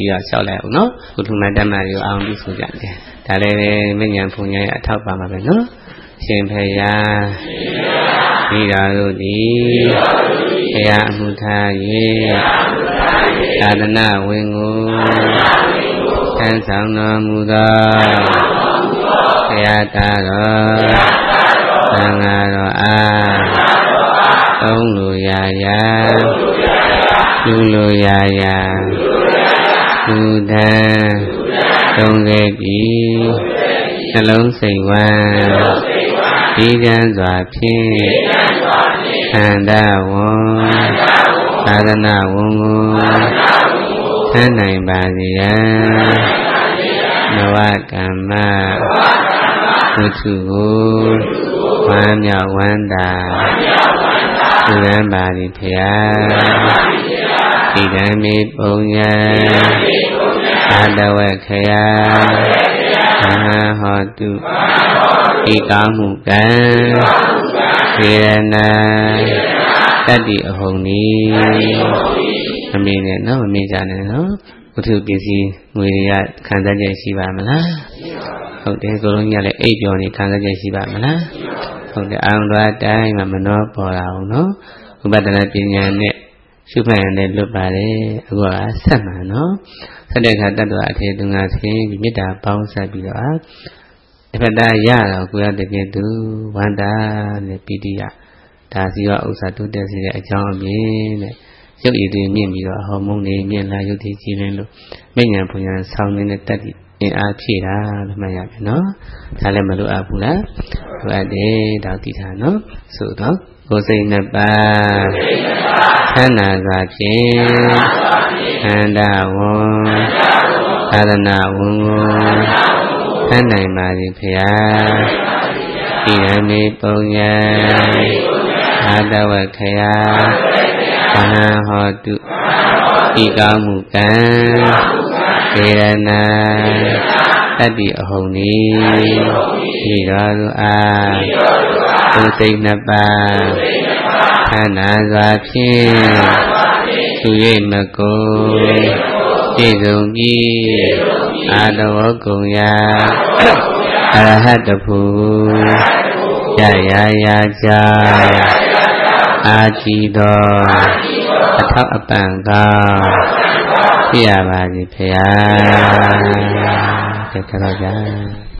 ပြီးတော့လျှောက်လိုက်အောင်နော်ကုထုမတ္တမတွေကိုအောင်ပြီးဆိုကြတယ်ဒါလည်းပဲမဉ္ဇဉ်ဘုံရဲ့အထောက်ပါမှာပဲနော်ရှင်ဖေယာမိတော်တို့သည်ဖေယာအမှုထား၍သာသနာဝင်ကိုဆန်းဆောင်တော်မူသောဖေယာသားတော်သံဃာတော်အားသုံးလိုရာရာလူလိုရာရာလူတန်းသုံးခဲ့ပြီးနှလုံးစိတ်ဝမ်းဒီကံစွာဖြင့်ခန္ဓာဝန်သာသနာဝန်ကိုဆန်းနိုင်ပါစေရန်နဝကမ္မဝတ္ထုကိုဝမ်းမြောက်ဝမ်းသာသူရန်ပါသည်ဖျားဣဒံမေပုံညာအာတဝေခယမဟာဟောတုဤကောင်းမှုကံစေရနာတတ္တိအဟုန်ဤမမေ့နဲ့နော်မမေ့ကြနဲ့နော်ဝတ္ထုပစ္စည်းငွေတွေကခံစားချက်ရှိပါမလားဟုတ်တယ်ကိုလုံးကြီးကလည်းအိပ်ပျော်နေခံစားချက်ရှိပါမလားဟုတ်တယ်အောင်တော်တိုင်းမှာမနှောပေါ်လာအောင်နော်ဥပဒနာပညာနဲ့ရှုမှတ်ရတဲ့လွတ်ပါတယ်အခုကဆက်မှာနော်ဆက်တဲ့အခါတတ္တဝအထေသူငါဆင်းပြီးမေတ္တာပေါင်းဆက်ပြီးတော့အဖက်သားရတော့ကိုရတဲ့ကဲသူဝန္တာနဲ့ပိဋိယဒါစီရောဥစ္စာတိုးတက်စေတဲ့အကြောင်းအပြင်တဲ့ရုပ်ရည်တွေမြင့်ပြီးတော့ဟော်မုန်းတွေမြင့်လာရုပ်တွေကြီးလင်းလို့မဉ္ဇဉ်ဘုံညာဆောင်းနေတဲ့တတ္တိအင်အားဖြည့်တာလို့မှတ်ရမယ်နော်ဒါလည်းမလိုအပ်ဘူးလားလိုအပ်တယ်ဒါသိထားနော်ဆိုတော့ကိုယ်စိတ်နှစ်ပါးဆန္ဒသာဖြင့်ခန္ဓာဝန်သာသနာဝန်ကိုဆန်းနိုင်ပါသည်ဖျားဣရမေပုံညာအာတဝခယမဟာဟောတုဤကောင်းမှုကံစေရနာတတ္တိအဟုန်ဤဤတော်သူအားသူစိတ်နှစ်ပါးခန္ဓာစွာဖြင့်သူ၍မကိုပြည့်စုံပြီးအာတဝကုံယာအရဟတဖူရရာရာကြအာကြည်တော်အထောက်အပံ့ကောင်းဖြစ်ရပါစေဖေယျာကဲကြတော့ကြာ